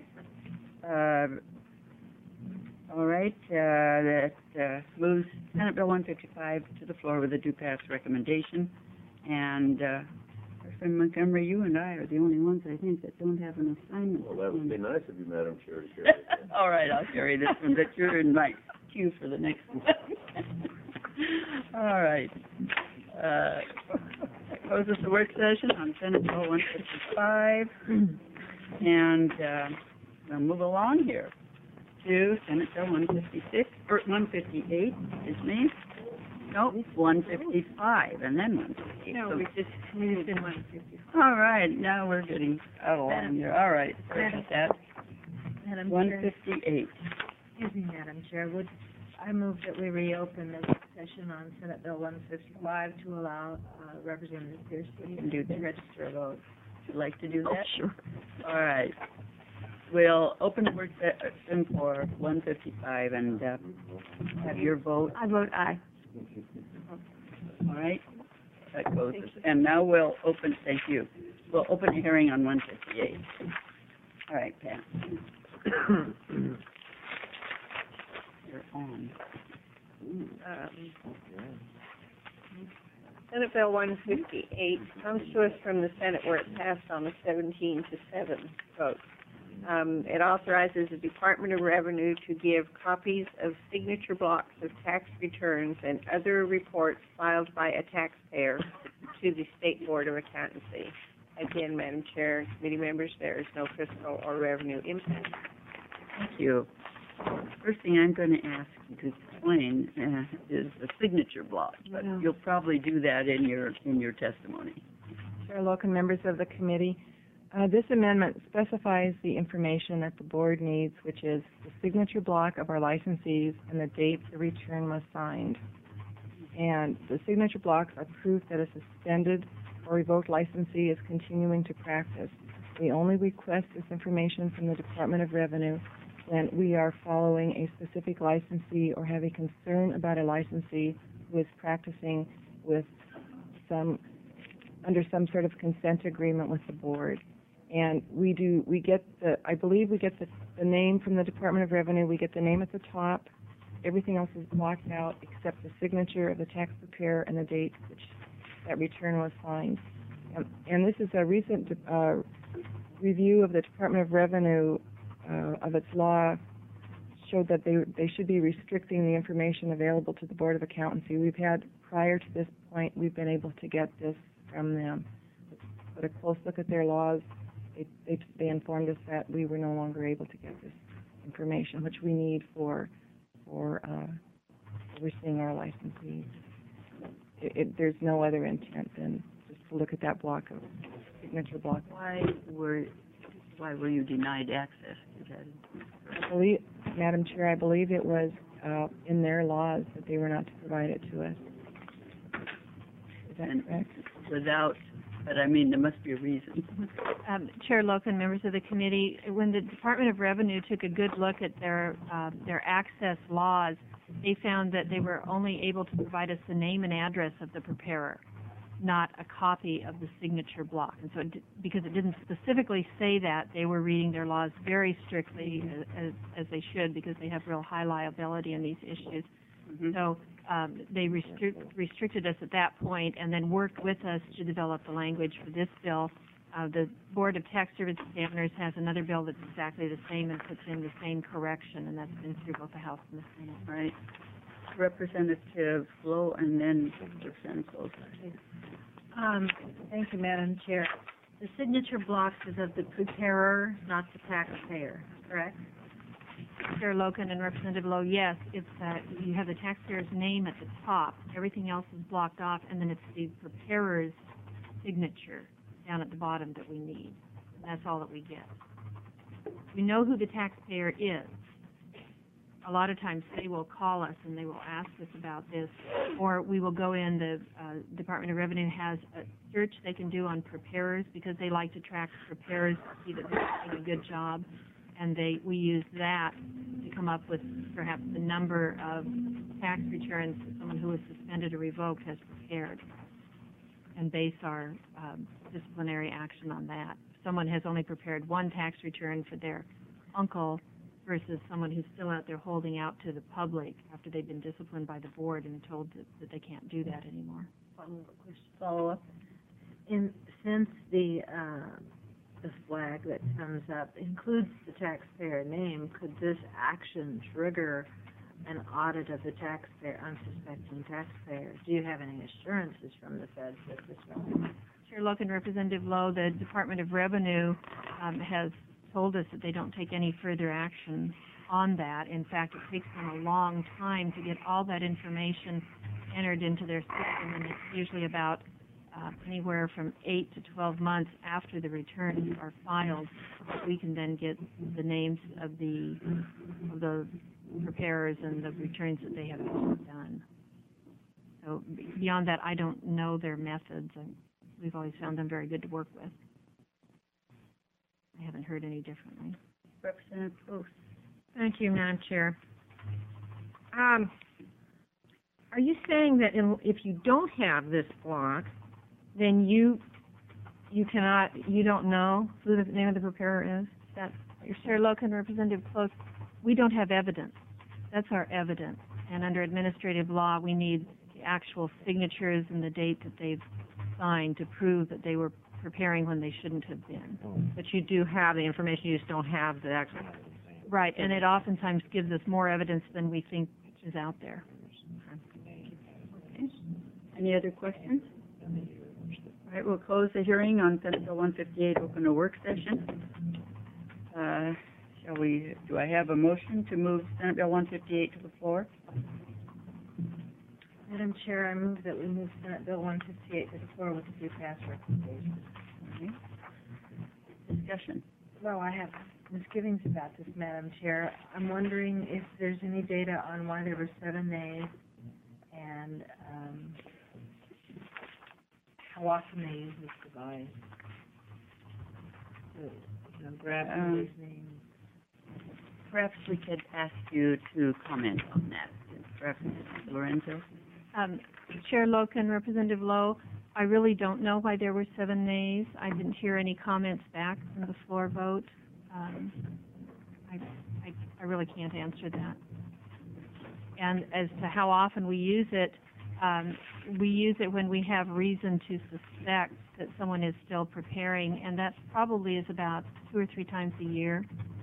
All right, that moves Senate Bill 155 to the floor with a due pass recommendation. And Representative Montgomery, you and I are the only ones, I think, that don't have an assignment. Well, that would be nice of you, Madam Chair, to carry it. All right, I'll carry this one, but you're in my queue for the next one. All right. Closes the work session on Senate Bill 155. And we'll move along here to Senate Bill 156, or 158, excuse me. Nope, 155, and then 158. No, So we just did 155. all right, now we're getting out along here. All right, sorry about that. Madam Chair. 158. Excuse me, Madam Chair, I move that we reopen the session on Senate Bill 155 to allow Representative Piercy can do that. to register a vote. Would you like to do that? Oh, sure. All right. We'll open the work session for 155 and have your vote. I vote aye. All right. That goes. And now we'll open, thank you. We'll open a hearing on 158. All right, Pat. You're on. Senate Bill 158 comes to us from the Senate where it passed on a 17-7 vote. It authorizes the Department of Revenue to give copies of signature blocks of tax returns and other reports filed by a taxpayer to the State Board of Accountancy. Again, Madam Chair and committee members, there is no fiscal or revenue impact. Thank you. First thing I'm going to ask you to explain is the signature block, but Yeah. you'll probably do that in your testimony. Chair Loken, members of the committee, this amendment specifies the information that the board needs, which is the signature block of our licensees and the date the return was signed. And the signature blocks are proof that a suspended or revoked licensee is continuing to practice. We only request this information from the Department of Revenue when we are following a specific licensee or have a concern about a licensee who is practicing with under some sort of consent agreement with the board. And we get the name from the Department of Revenue, we get the name at the top, everything else is blocked out except the signature of the tax preparer and the date which that return was signed. And this is a recent review of the Department of Revenue of its law showed that they should be restricting the information available to the Board of Accountancy. We've had, prior to this point, we've been able to get this from them. But a close look at their laws, they informed us that we were no longer able to get this information, which we need for overseeing our licensees. There's no other intent than just to look at that block of signature block. Why were you denied access to that? I believe, Madam Chair, I believe it was in their laws that they were not to provide it to us. Is that correct? But I mean, there must be a reason. Chair Loken, members of the committee, when the Department of Revenue took a good look at their access laws, they found that they were only able to provide us the name and address of the preparer, not a copy of the signature block. And so, because it didn't specifically say that, they were reading their laws very strictly, as they should, because they have real high liability in these issues. Mm-hmm. So they restricted us at that point, and then worked with us to develop the language for this bill. The Board of Tax Service Examiners has another bill that's exactly the same and puts in the same correction, and that's been through both the House and the Senate. Right. Representative Flo, and then Representative Close. Thank you, Madam Chair. The signature blocks is of the preparer, not the taxpayer, correct? Chair Loken and Representative Lowe, yes, it's you have the taxpayer's name at the top. Everything else is blocked off, and then it's the preparer's signature down at the bottom that we need. And that's all that we get. We know who the taxpayer is. A lot of times they will call us and they will ask us about this, or we will go in, the Department of Revenue has a search they can do on preparers because they like to track preparers to see that they're doing a good job, and we use that to come up with perhaps the number of tax returns that someone who is suspended or revoked has prepared, and base our disciplinary action on that. If someone has only prepared one tax return for their uncle versus someone who's still out there holding out to the public after they've been disciplined by the board and told that they can't do that anymore. Follow up. Since the flag that comes up includes the taxpayer name, could this action trigger an audit of the taxpayer, unsuspecting taxpayer? Do you have any assurances from the feds that this will? Chair Loken, Representative Lowe, the Department of Revenue has told us that they don't take any further action on that. In fact, it takes them a long time to get all that information entered into their system, and it's usually about anywhere from 8 to 12 months after the returns are filed that we can then get the names of the preparers and the returns that they have done. So beyond that, I don't know their methods, and we've always found them very good to work with. I haven't heard any differently. Representative Close. Thank you, Madam Chair. Are you saying that if you don't have this block, then you don't know who the name of the preparer is? That, Chair Loken, Representative Close, we don't have evidence. That's our evidence. And under administrative law, we need the actual signatures and the date that they've signed to prove that they were preparing when they shouldn't have been. But you do have the information, you just don't have the actual... Right, and it oftentimes gives us more evidence than we think is out there. Okay. Any other questions? All right, we'll close the hearing on Senate Bill 158, open a work session. Do I have a motion to move Senate Bill 158 to the floor? Madam Chair, I move that we move Senate Bill 158 to the floor with a few pass recommendations. Okay. Discussion. Well, I have misgivings about this, Madam Chair. I'm wondering if there's any data on why there were 7 nays and how often they use this device. So, grab these names. Perhaps we could ask you to comment on that. Perhaps Mr. Lorenzo? Chair Loken, Representative Lowe, I really don't know why there were 7 nays. I didn't hear any comments back from the floor vote. I really can't answer that. And as to how often we use it when we have reason to suspect that someone is still preparing, and that probably is about 2 or 3 times a year.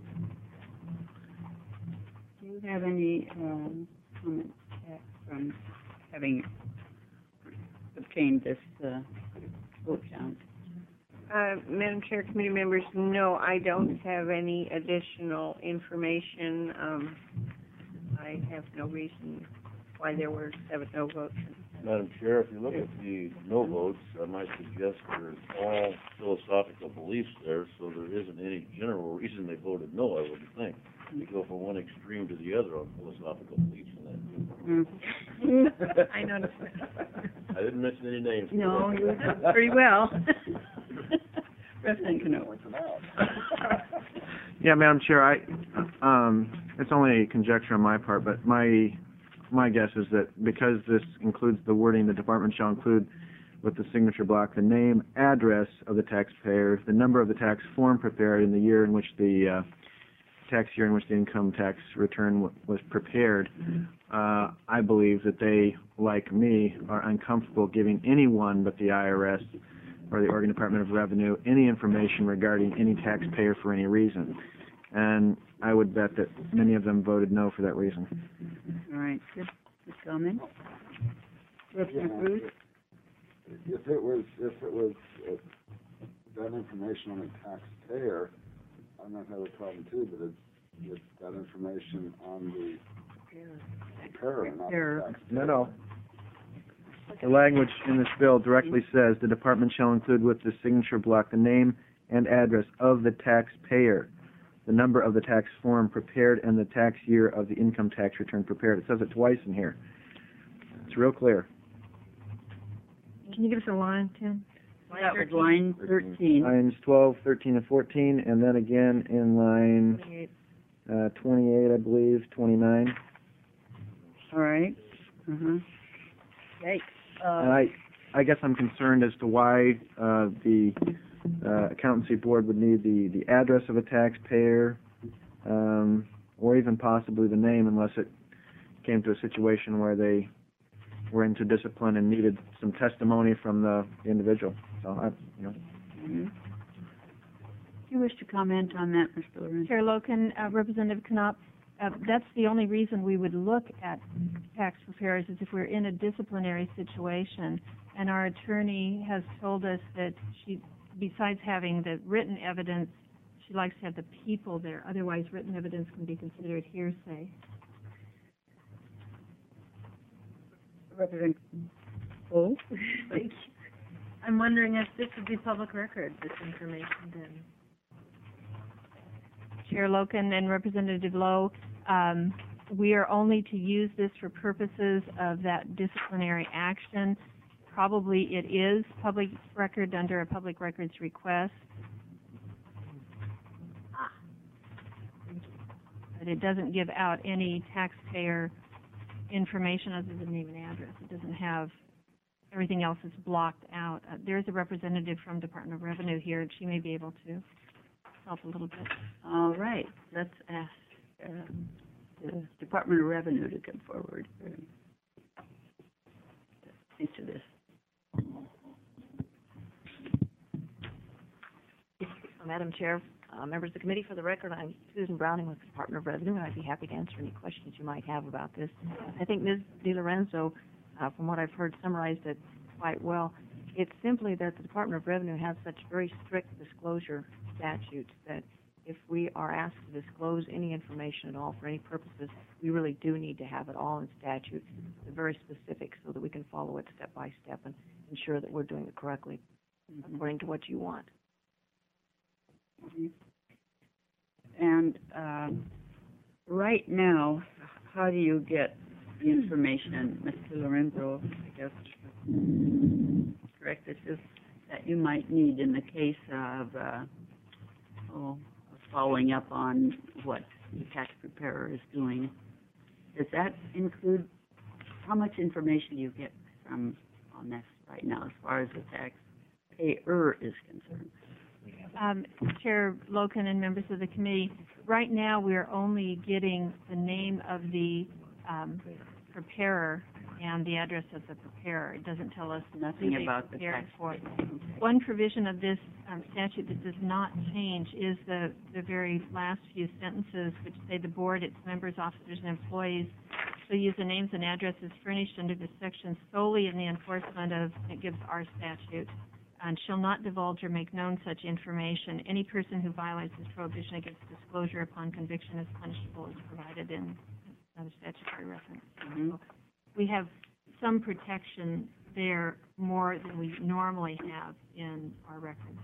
Do you have any comments back from having obtained this vote count? Madam Chair, committee members, no, I don't have any additional information. I have no reason why there were 7 no votes. Madam Chair, if you look at the no votes, I might suggest there's all philosophical beliefs there, so there isn't any general reason they voted no, I wouldn't think. You go from one extreme to the other on philosophical beliefs in that. I noticed that. I didn't mention any names. No, you did pretty well. Representative Cano. Yeah, Madam Chair, it's only conjecture on my part, but my guess is that because this includes the wording, the department shall include with the signature block the name, address of the taxpayer, the number of the tax form prepared in the year in which the tax year in which the income tax return was prepared. I believe that they, like me, are uncomfortable giving anyone but the IRS or the Oregon Department of Revenue any information regarding any taxpayer for any reason. And I would bet that many of them voted no for that reason. All right, good comment. Representative Bruce? If it was that information on a taxpayer, I might have a problem too, but it's that information on the preparer, not the taxpayer. No. The language in this bill directly says the department shall include with the signature block the name and address of the taxpayer, the number of the tax form prepared, and the tax year of the income tax return prepared. It says it twice in here. It's real clear. Can you give us a line, Tim? That was line 13. Lines 12, 13, and 14, and then again in line 28, I believe, 29. All right. Yikes. And I guess I'm concerned as to why the accountancy board would need the address of a taxpayer, or even possibly the name, unless it came to a situation where they were into discipline and needed some testimony from the individual. So, Do you wish to comment on that, Mr. Lorenzo? Chair Loken, Representative Knopp, that's the only reason we would look at tax preparers is if we're in a disciplinary situation. And our attorney has told us that she, besides having the written evidence, she likes to have the people there. Otherwise, written evidence can be considered hearsay. Representative Cole? I'm wondering if this would be public record, this information then. Chair Loken and Representative Lowe, we are only to use this for purposes of that disciplinary action. Probably it is public record under a public records request. But it doesn't give out any taxpayer information other than name and address. It doesn't have, everything else is blocked out. There is a representative from Department of Revenue here, and she may be able to help a little bit. All right, let's ask the Department of Revenue to come forward and speak to this. Madam Chair, members of the committee, for the record, I'm Susan Browning with the Department of Revenue, and I'd be happy to answer any questions you might have about this. I think Ms. DiLorenzo, from what I've heard, summarized it quite well. It's simply that the Department of Revenue has such very strict disclosure statutes that if we are asked to disclose any information at all for any purposes, we really do need to have it all in statute. They're very specific so that we can follow it step by step and ensure that we're doing it correctly according to what you want. And, right now, how do you get the information, Mr. Lorenzo, I guess, correct, this is, that you might need in the case of, following up on what the tax preparer is doing? Does that include, how much information do you get from, on this right now as far as the taxpayer is concerned? Chair Loken and members of the committee, right now we're only getting the name of the preparer and the address of the preparer. It doesn't tell us Nothing about the tax for. taxpayer. One provision of this statute that does not change is the very last few sentences, which say the board, its members, officers, and employees shall use the names and addresses furnished under this section solely in the enforcement of, it gives our statute, and shall not divulge or make known such information. Any person who violates this prohibition against disclosure upon conviction is punishable as provided in another statutory reference. So we have some protection there more than we normally have in our records.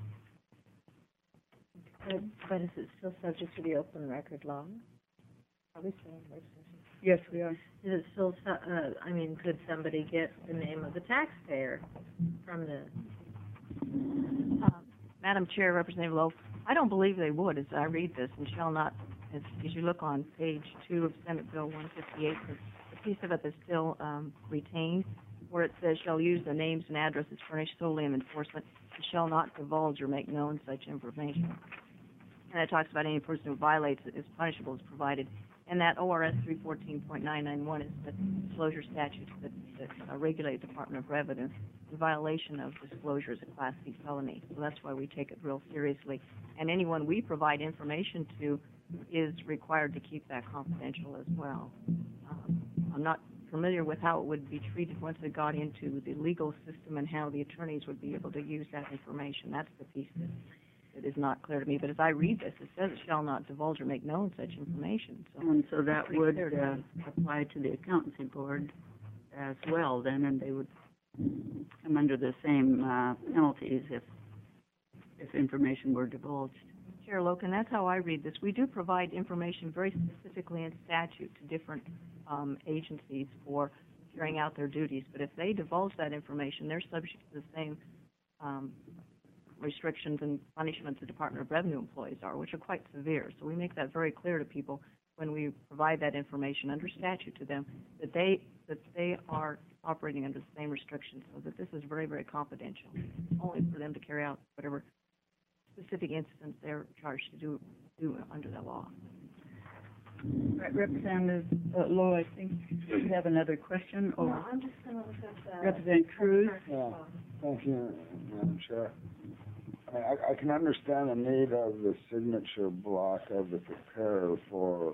But is it still subject to the open record law? Are we still in work session? Yes, we are. Is it still, I mean, could somebody get the name of the taxpayer from the? Madam Chair, Representative Lowe, I don't believe they would, as I read this, and shall not, as you look on page 2 of Senate Bill 158, the piece of it that's still retained, where it says, shall use the names and addresses furnished solely in enforcement, and shall not divulge or make known such information. And it talks about any person who violates it is punishable as provided. And that ORS 314.991 is the disclosure statutes that regulate the Department of Revenue. The violation of disclosure is a Class C felony, so that's why we take it real seriously. And anyone we provide information to is required to keep that confidential as well. I'm not familiar with how it would be treated once it got into the legal system and how the attorneys would be able to use that information. That's the piece that is not clear to me. But as I read this, it says it shall not divulge or make known such information. And so that would apply to the accountancy board as well then, and they would come under the same penalties if information were divulged. Chair Loken, that's how I read this. We do provide information very specifically in statute to different agencies for carrying out their duties. But if they divulge that information, they're subject to the same restrictions and punishments the Department of Revenue employees are, which are quite severe. So we make that very clear to people when we provide that information under statute to them, that they are operating under the same restrictions, so that this is very, very confidential, only for them to carry out whatever specific instance they're charged to do under the law. Right, Representative Lowe, I think you have another question, or No, I'm just going to look up the. Representative Cruz? Yeah, thank you, Madam Chair. I can understand the need of the signature block of the preparer for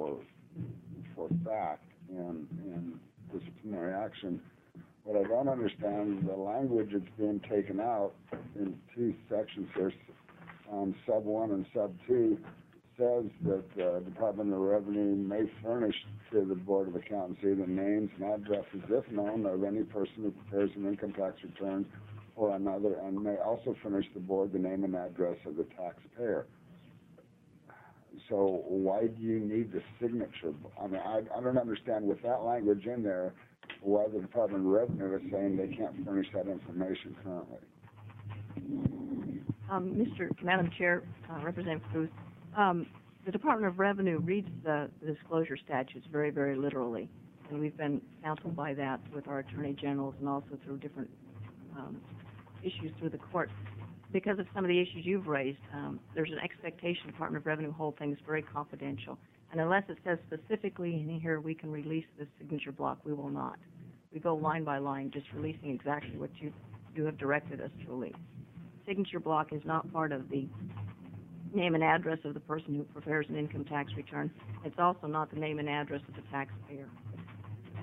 fact in disciplinary action. What I don't understand is the language that's being taken out in two sections here, sub 1 and sub 2, says that the Department of Revenue may furnish to the Board of Accountancy the names and addresses, if known, of any person who prepares an income tax return or another, and may also furnish the board the name and address of the taxpayer. So why do you need the signature? I mean, I don't understand with that language in there why the Department of Revenue is saying they can't furnish that information currently. Madam Chair, Representative Cruz, the Department of Revenue reads the disclosure statutes very, very literally, and we've been counseled by that with our attorney generals and also through different issues through the court. Because of some of the issues you've raised, there's an expectation the Department of Revenue hold things very confidential. And unless it says specifically in here we can release this signature block, we will not. We go line by line, just releasing exactly what you have directed us to release. Signature block is not part of the name and address of the person who prepares an income tax return. It's also not the name and address of the taxpayer.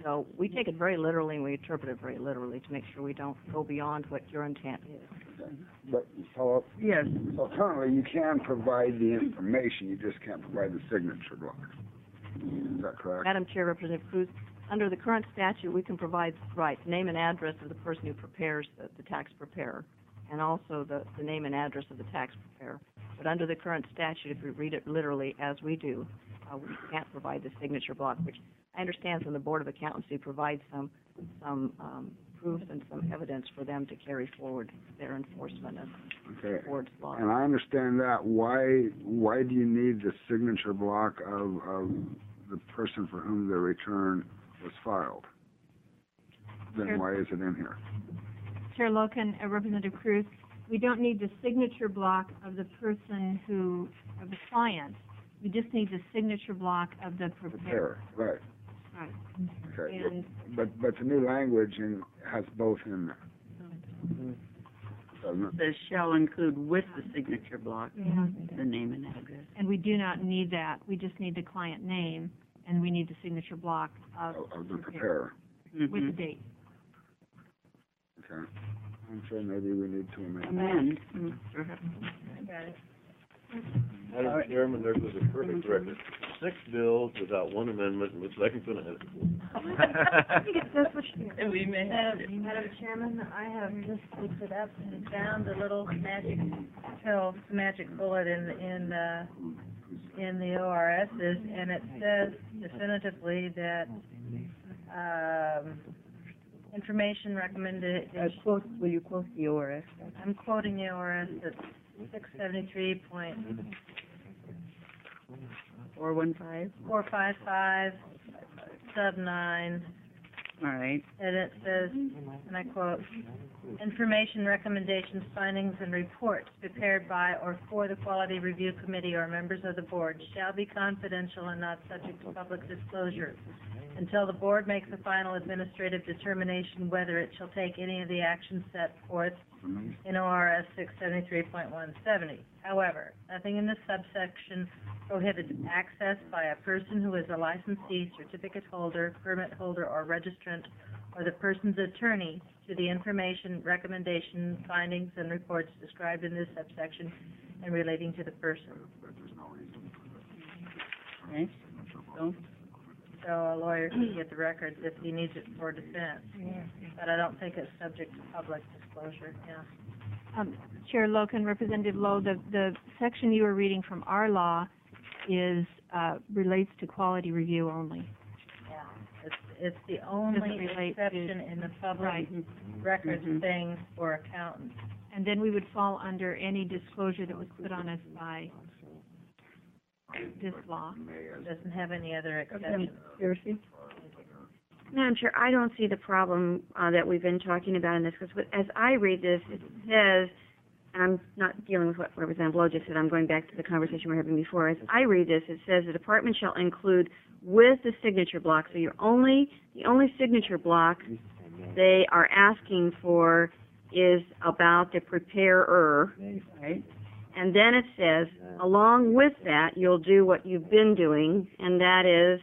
So we take it very literally and we interpret it very literally to make sure we don't go beyond what your intent is. But, so, Yes. so currently you can provide the information, you just can't provide the signature block. Is that correct? Madam Chair, Representative Cruz, under the current statute, we can provide, right, name and address of the person who prepares the tax preparer, and also the name and address of the tax preparer. But under the current statute, if we read it literally as we do, we can't provide the signature block, which I understand from the Board of Accountancy provides some proof and some evidence for them to carry forward their enforcement of the board's law. And I understand that. Why do you need the signature block of the person for whom the return was filed? Then why is it in here? Chair Loken, Representative Cruz, we don't need the signature block of the person of the client. We just need the signature block of the preparer. Right. Right. Okay. And But the new language has both in there. Doesn't it? The shall include with the signature block, the name and address. And we do not need that. We just need the client name, and we need the signature block of Of the preparer. with the date. Okay. I'm sure maybe we need to amend. Amend. I got it. Madam Chairman, there was a perfect record. 6 bills without one amendment, which I can put in it. That's what you And we may have it. Madam Chairman, I have just looked it up and found the little magic pill, magic bullet in the ORSs, and it says definitively that, information recommended, Will you quote the ORS? I'm quoting the ORS at 415? 673.455, sub 9, All right. and it says, and I quote, information, recommendations, findings, and reports prepared by or for the Quality Review Committee or members of the board shall be confidential and not subject to public disclosure until the board makes a final administrative determination whether it shall take any of the actions set forth in ORS 673.170. However, nothing in this subsection prohibits access by a person who is a licensee, certificate holder, permit holder, or registrant, or the person's attorney to the information, recommendations, findings, and reports described in this subsection and relating to the person. Okay. So a lawyer can get the records if he needs it for defense. But I don't think it's subject to public disclosure, Chair Loken, Representative Lowe, the section you were reading from our law is, relates to quality review only. Yeah. It's the only Doesn't relate to- exception in the public Right. records thing for accountants. And then we would fall under any disclosure that was put on us by this law. It doesn't have any other exceptions. Seriously? Madam Chair, I don't see the problem that we've been talking about in this, because as I read this, it says, and I'm not dealing with what Representative Lowe just said, I'm going back to the conversation we were having before. As I read this, it says the department shall include with the signature block. So the only signature block they are asking for is about the preparer. Right. And then it says, along with that, you'll do what you've been doing, and that is,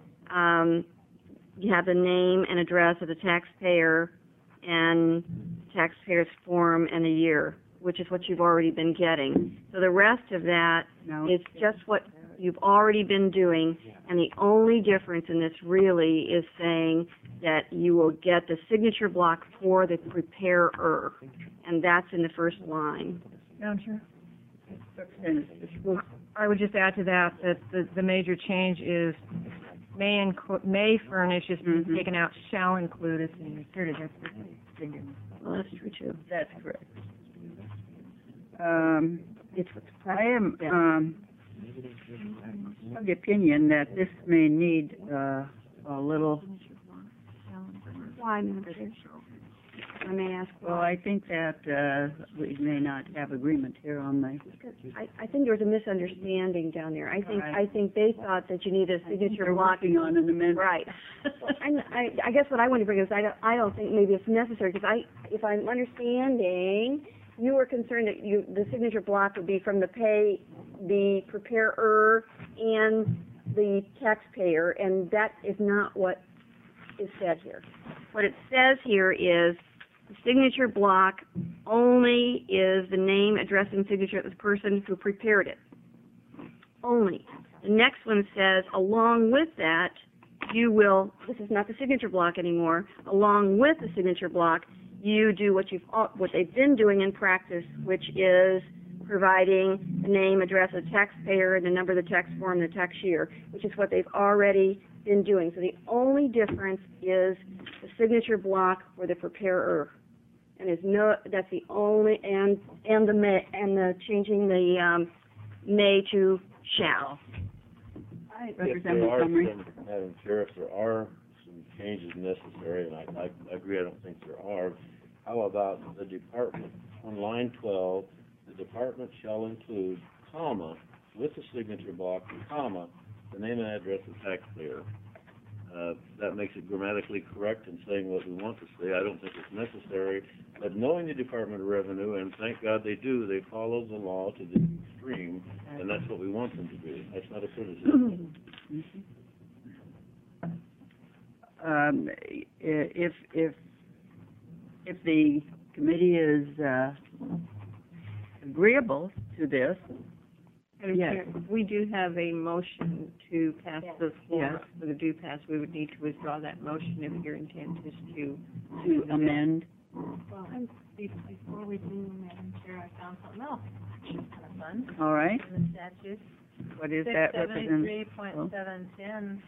you have the name and address of the taxpayer and taxpayer's form and the year, which is what you've already been getting. So the rest of that is just what you've already been doing, and the only difference in this really is saying that you will get the signature block for the preparer, and that's in the first line. Madam Chair? I would just add to that the major change is may furnish is taken out, shall include is inserted. Well, that's true too. That's correct. I am, of the opinion that this may need, a little. Why, Madam Chair? I may ask why. Well, I think that, we may not have agreement here on the. I think there was a misunderstanding down there. I think they thought that you need a signature block. Working on an amendment. Right. I guess what I want to bring is I don't think maybe it's necessary, because if I'm understanding, you were concerned that the signature block would be from the preparer and the taxpayer, and that is not what is said here. What it says here is the signature block only is the name, address, and signature of the person who prepared it. Only. The next one says, along with that, you will, this is not the signature block anymore, along with the signature block, you do what they've been doing in practice, which is providing the name, address of the taxpayer, and the number of the tax form, the tax year, which is what they've already been doing. So the only difference is the signature block for the preparer, and that's the only, and the changing the may to shall. If there are some, Madam Chair, if there are some changes necessary, and I agree, I don't think there are, how about the department, on line 12, the department shall include, comma, with the signature block, comma, the name and address of taxpayer. That makes it grammatically correct in saying what we want to say. I don't think it's necessary, but knowing the Department of Revenue, and thank God they do, they follow the law to the extreme, and that's what we want them to do. That's not a criticism. If the committee is agreeable to this, Madam yes. Chair, we do have a motion to pass the floor Yes. for the do pass. We would need to withdraw that motion if your intent is to amend. Well, before we do, Madam Chair, I found something else, which is kind of fun. All right. In the statute. What is that, Representative? 673.710,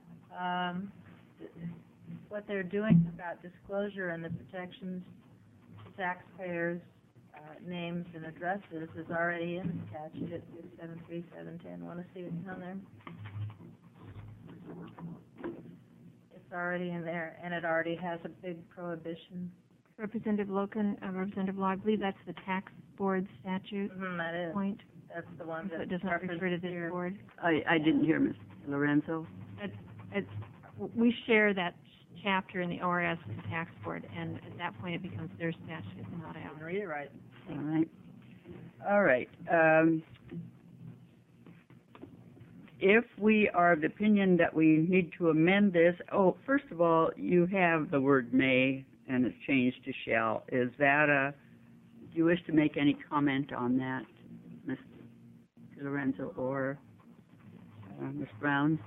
what they're doing about disclosure and the protections to taxpayers' names and addresses is already in the statute at 673.710. Want to see what's on there? It's already in there, and it already has a big prohibition. Representative Loken, Representative Law, I believe that's the tax board statute That is. point. That's the one So that it does not refer to this board. I didn't hear Ms. Lorenzo. We share that chapter in the ORS with the tax board, and at that point it becomes their statute and not ours. Read it right. All right. If we are of the opinion that we need to amend this, first of all, you have the word may, and it's changed to shall. Is that do you wish to make any comment on that, Ms. Lorenzo or Ms. Brown?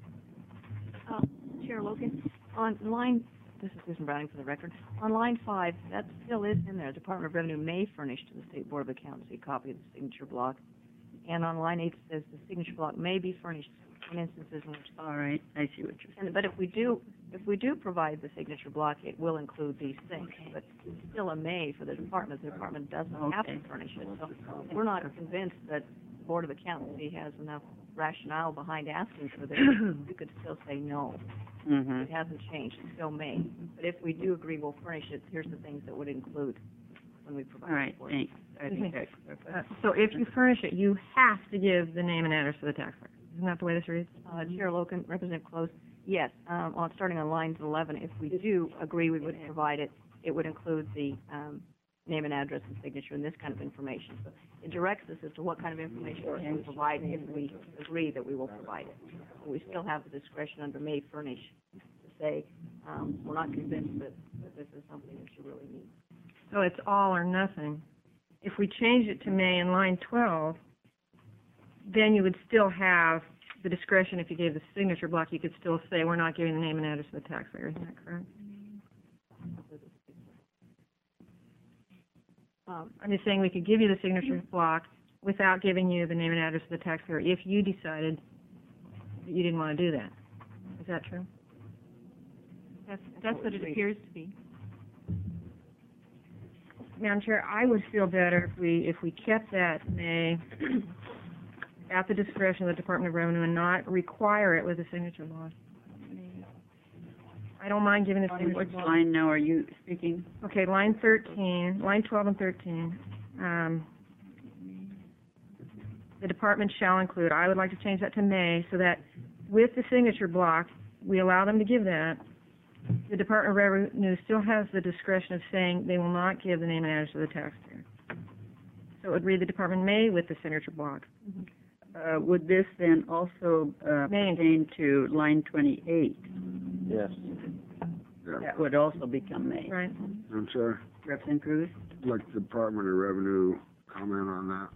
Chair Logan, on line, this is Susan Browning for the record, on line 5, that still is in there. Department of Revenue may furnish to the State Board of Accounts a copy of the signature block. And on line 8 it says the signature block may be furnished in instances in which. All right, I see what you're saying. But if we do provide the signature block, it will include these things. But it's still a may for the department. The department doesn't have to furnish it. So we're not convinced that the Board of Accountancy has enough rationale behind asking for this. You could still say no. Mm-hmm. It hasn't changed. It still may. But if we do agree we'll furnish it, here's the things that would include when we provide All right, it. thanks. I think that So if you furnish it, you have to give the name and address to the taxpayer. Isn't that the way this reads? Chair Loken, Representative Close, yes. Starting on lines 11, if we do agree we would provide it, it would include the name and address and signature and this kind of information. So it directs us as to what kind of information we can provide if we agree that we will provide it. But we still have the discretion under may furnish to say we're not convinced that this is something that you really need. So it's all or nothing. If we change it to may in line 12, then you would still have the discretion. If you gave the signature block, you could still say we're not giving the name and address of the taxpayer. Isn't that correct? I'm just saying we could give you the signature block without giving you the name and address of the taxpayer if you decided that you didn't want to do that. Is that true? That's what it appears to be. Madam Chair, I would feel better if we kept that may at the discretion of the Department of Revenue and not require it with a signature block. I don't mind giving the On signature which block. line now are you speaking? Okay, line 13, line 12 and 13. The department shall include. I would like to change that to may so that with the signature block, we allow them to give that. The Department of Revenue still has the discretion of saying they will not give the name and address of the taxpayer. So it would read the department may with the signature block. Would this then also pertain to line 28? Yes. That would also become May. Right. I'm sorry, Representative Cruz? I'd like the Department of Revenue comment on that.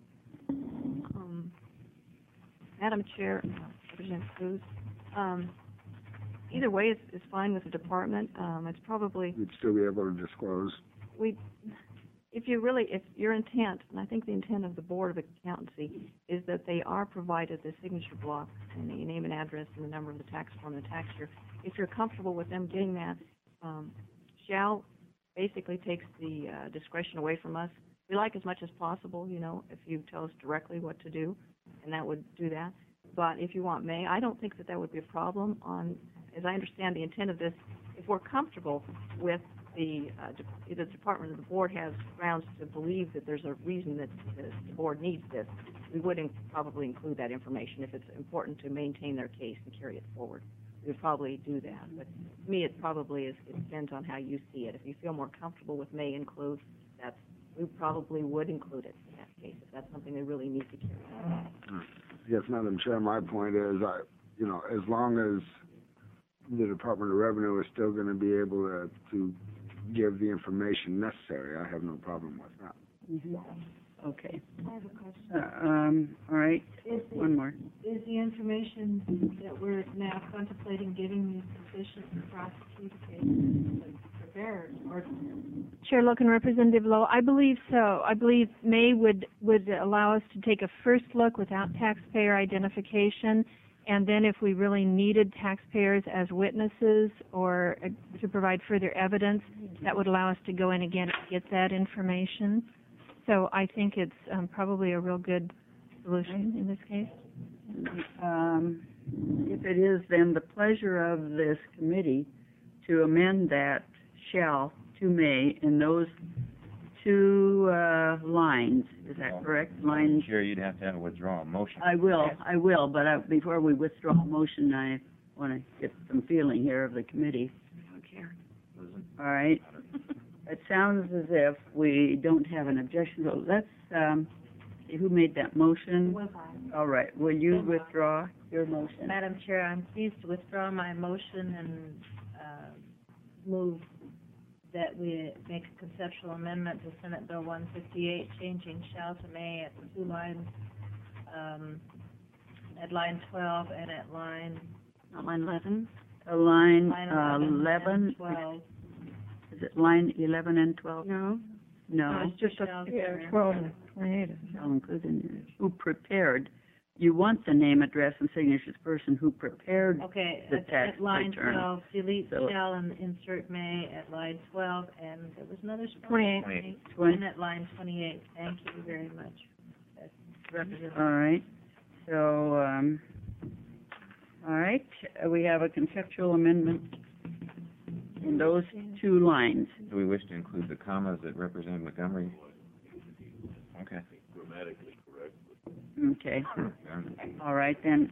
Madam Chair, Representative Cruz, either way is fine with the department. It's probably, You'd still be able to disclose. if your intent, and I think the intent of the Board of Accountancy is that they are provided the signature block and the name and address and the number of the tax form and the tax year. If you're comfortable with them getting that, shall basically takes the discretion away from us. We like as much as possible, if you tell us directly what to do, and that would do that. But if you want May, I don't think that would be a problem as I understand the intent of this, if we're comfortable with either the department or the board has grounds to believe that there's a reason that the board needs this, we would probably include that information if it's important to maintain their case and carry it forward. We would probably do that. But to me, it depends on how you see it. If you feel more comfortable with May include, we probably would include it in that case, if that's something they really need to carry out. Yes, Madam Chair, my point is, as long as the Department of Revenue is still going to be able to give the information necessary, I have no problem with that. Mm-hmm. Okay. I have a question. All right, one more. Is the information that we're now contemplating giving you sufficient to prosecute a case and prepare or? Chair Loken, Representative Lowe, I believe so. I believe May would allow us to take a first look without taxpayer identification, and then if we really needed taxpayers as witnesses or to provide further evidence, that would allow us to go in again and get that information. So I think it's probably a real good solution in this case. If it is, then the pleasure of this committee to amend that shall to May in those two lines. Is that correct? Lines. Sure, you'd have to have a withdrawal motion. I will, but before we withdraw a motion, I want to get some feeling here of the committee. I don't care. All right. It sounds as if we don't have an objection. So let's see who made that motion. All right. Will you withdraw your motion? Madam Chair, I'm pleased to withdraw my motion and move that we make a conceptual amendment to Senate Bill 158, changing shall to may at 2 lines, at line 12 and at line... Not line 11? Line 11 11. and 12. Is it line 11 and 12? No. No. It's just 12 and 28. Shall include in there. Who prepared. You want the name, address, and signatures person who prepared Okay, the tax at line return. 12, delete So- shall and insert may at line 12, and there was another spot. 28. And at line 28. Thank you very much. That's Representative. All right. So, all right, we have a conceptual amendment in those two lines. Do we wish to include the commas that Representative Montgomery? Okay. Grammatically correct. Okay. All right, then,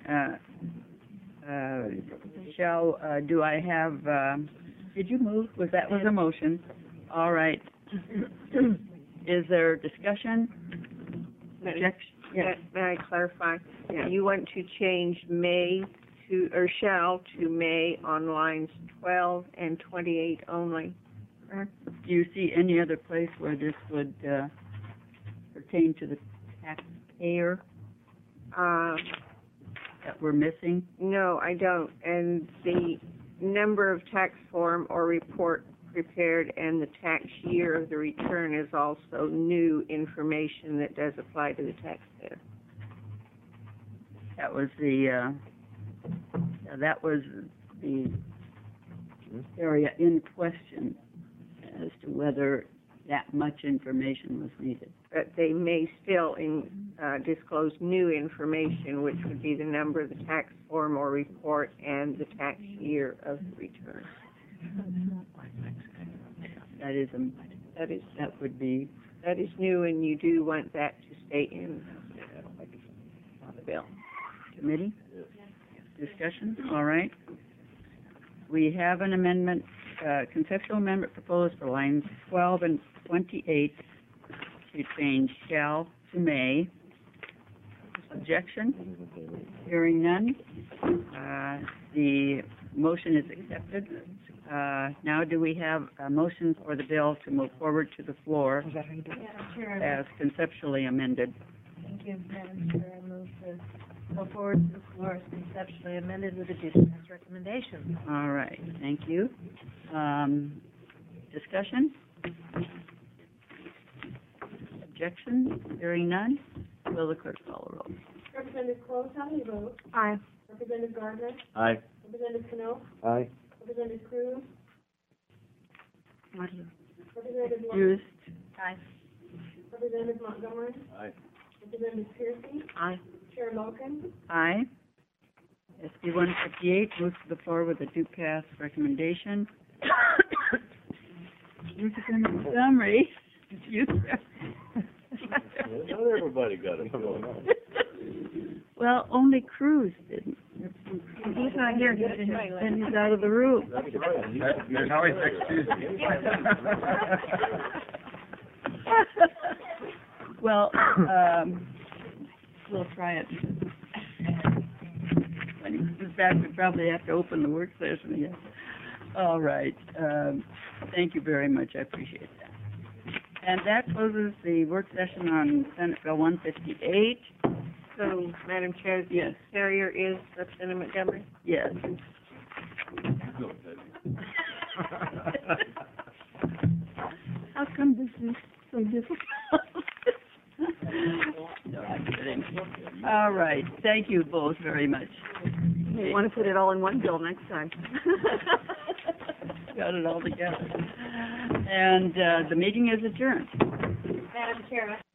do I have, did you move? Was a motion? All right. Is there discussion? Objection? Yes. May I clarify? You want to change may to, or shall to may on lines 12 and 28 only? Do you see any other place where this would pertain to the taxpayer that we're missing? No, I don't. And the number of tax form or report prepared and the tax year of the return is also new information that does apply to the taxpayer. That was the area in question as to whether that much information was needed. But they may still disclose new information, which would be the number of the tax form or report and the tax year of the return. That is new, and you do want that to stay in the bill. Committee? Discussion? All right. We have an amendment, conceptual amendment proposed for lines 12 and 28 to change shall to may. Objection? Hearing none. The motion is accepted. Now do we have a motion for the bill to move forward to the floor Madam Chair, as conceptually amended? thank you, Madam Chair, I move to go forward to the floor as conceptually amended with additions as recommendations. All right, thank you. Discussion? Objection? Hearing none? Will the clerk call the roll? Representative Close, how do you vote? Aye. Representative Gardner? Aye. Representative Cano? Aye. Representative Cruz? Representative Lo- Bruce? Aye. Representative Montgomery? Aye. Representative Piercy? Aye. Chair Loken? Aye. SB 158 moves to the floor with a do-pass recommendation. Representative Montgomery, you, Not everybody got it. well, only Cruz didn't. He's not here, And he's out of the room. That's right. There's always excuse me. Well, we'll try it. When he comes back, we probably have to open the work session again. All right, thank you very much, I appreciate that. And that closes the work session on Senate Bill 158. So, Madam Chair, the Yes. carrier is Representative Montgomery? Yes. How come this is so difficult? No, I'm kidding. All right, thank you both very much. You want to put it all in one bill next time. Got it all together. And, the meeting is adjourned. Madam Chair,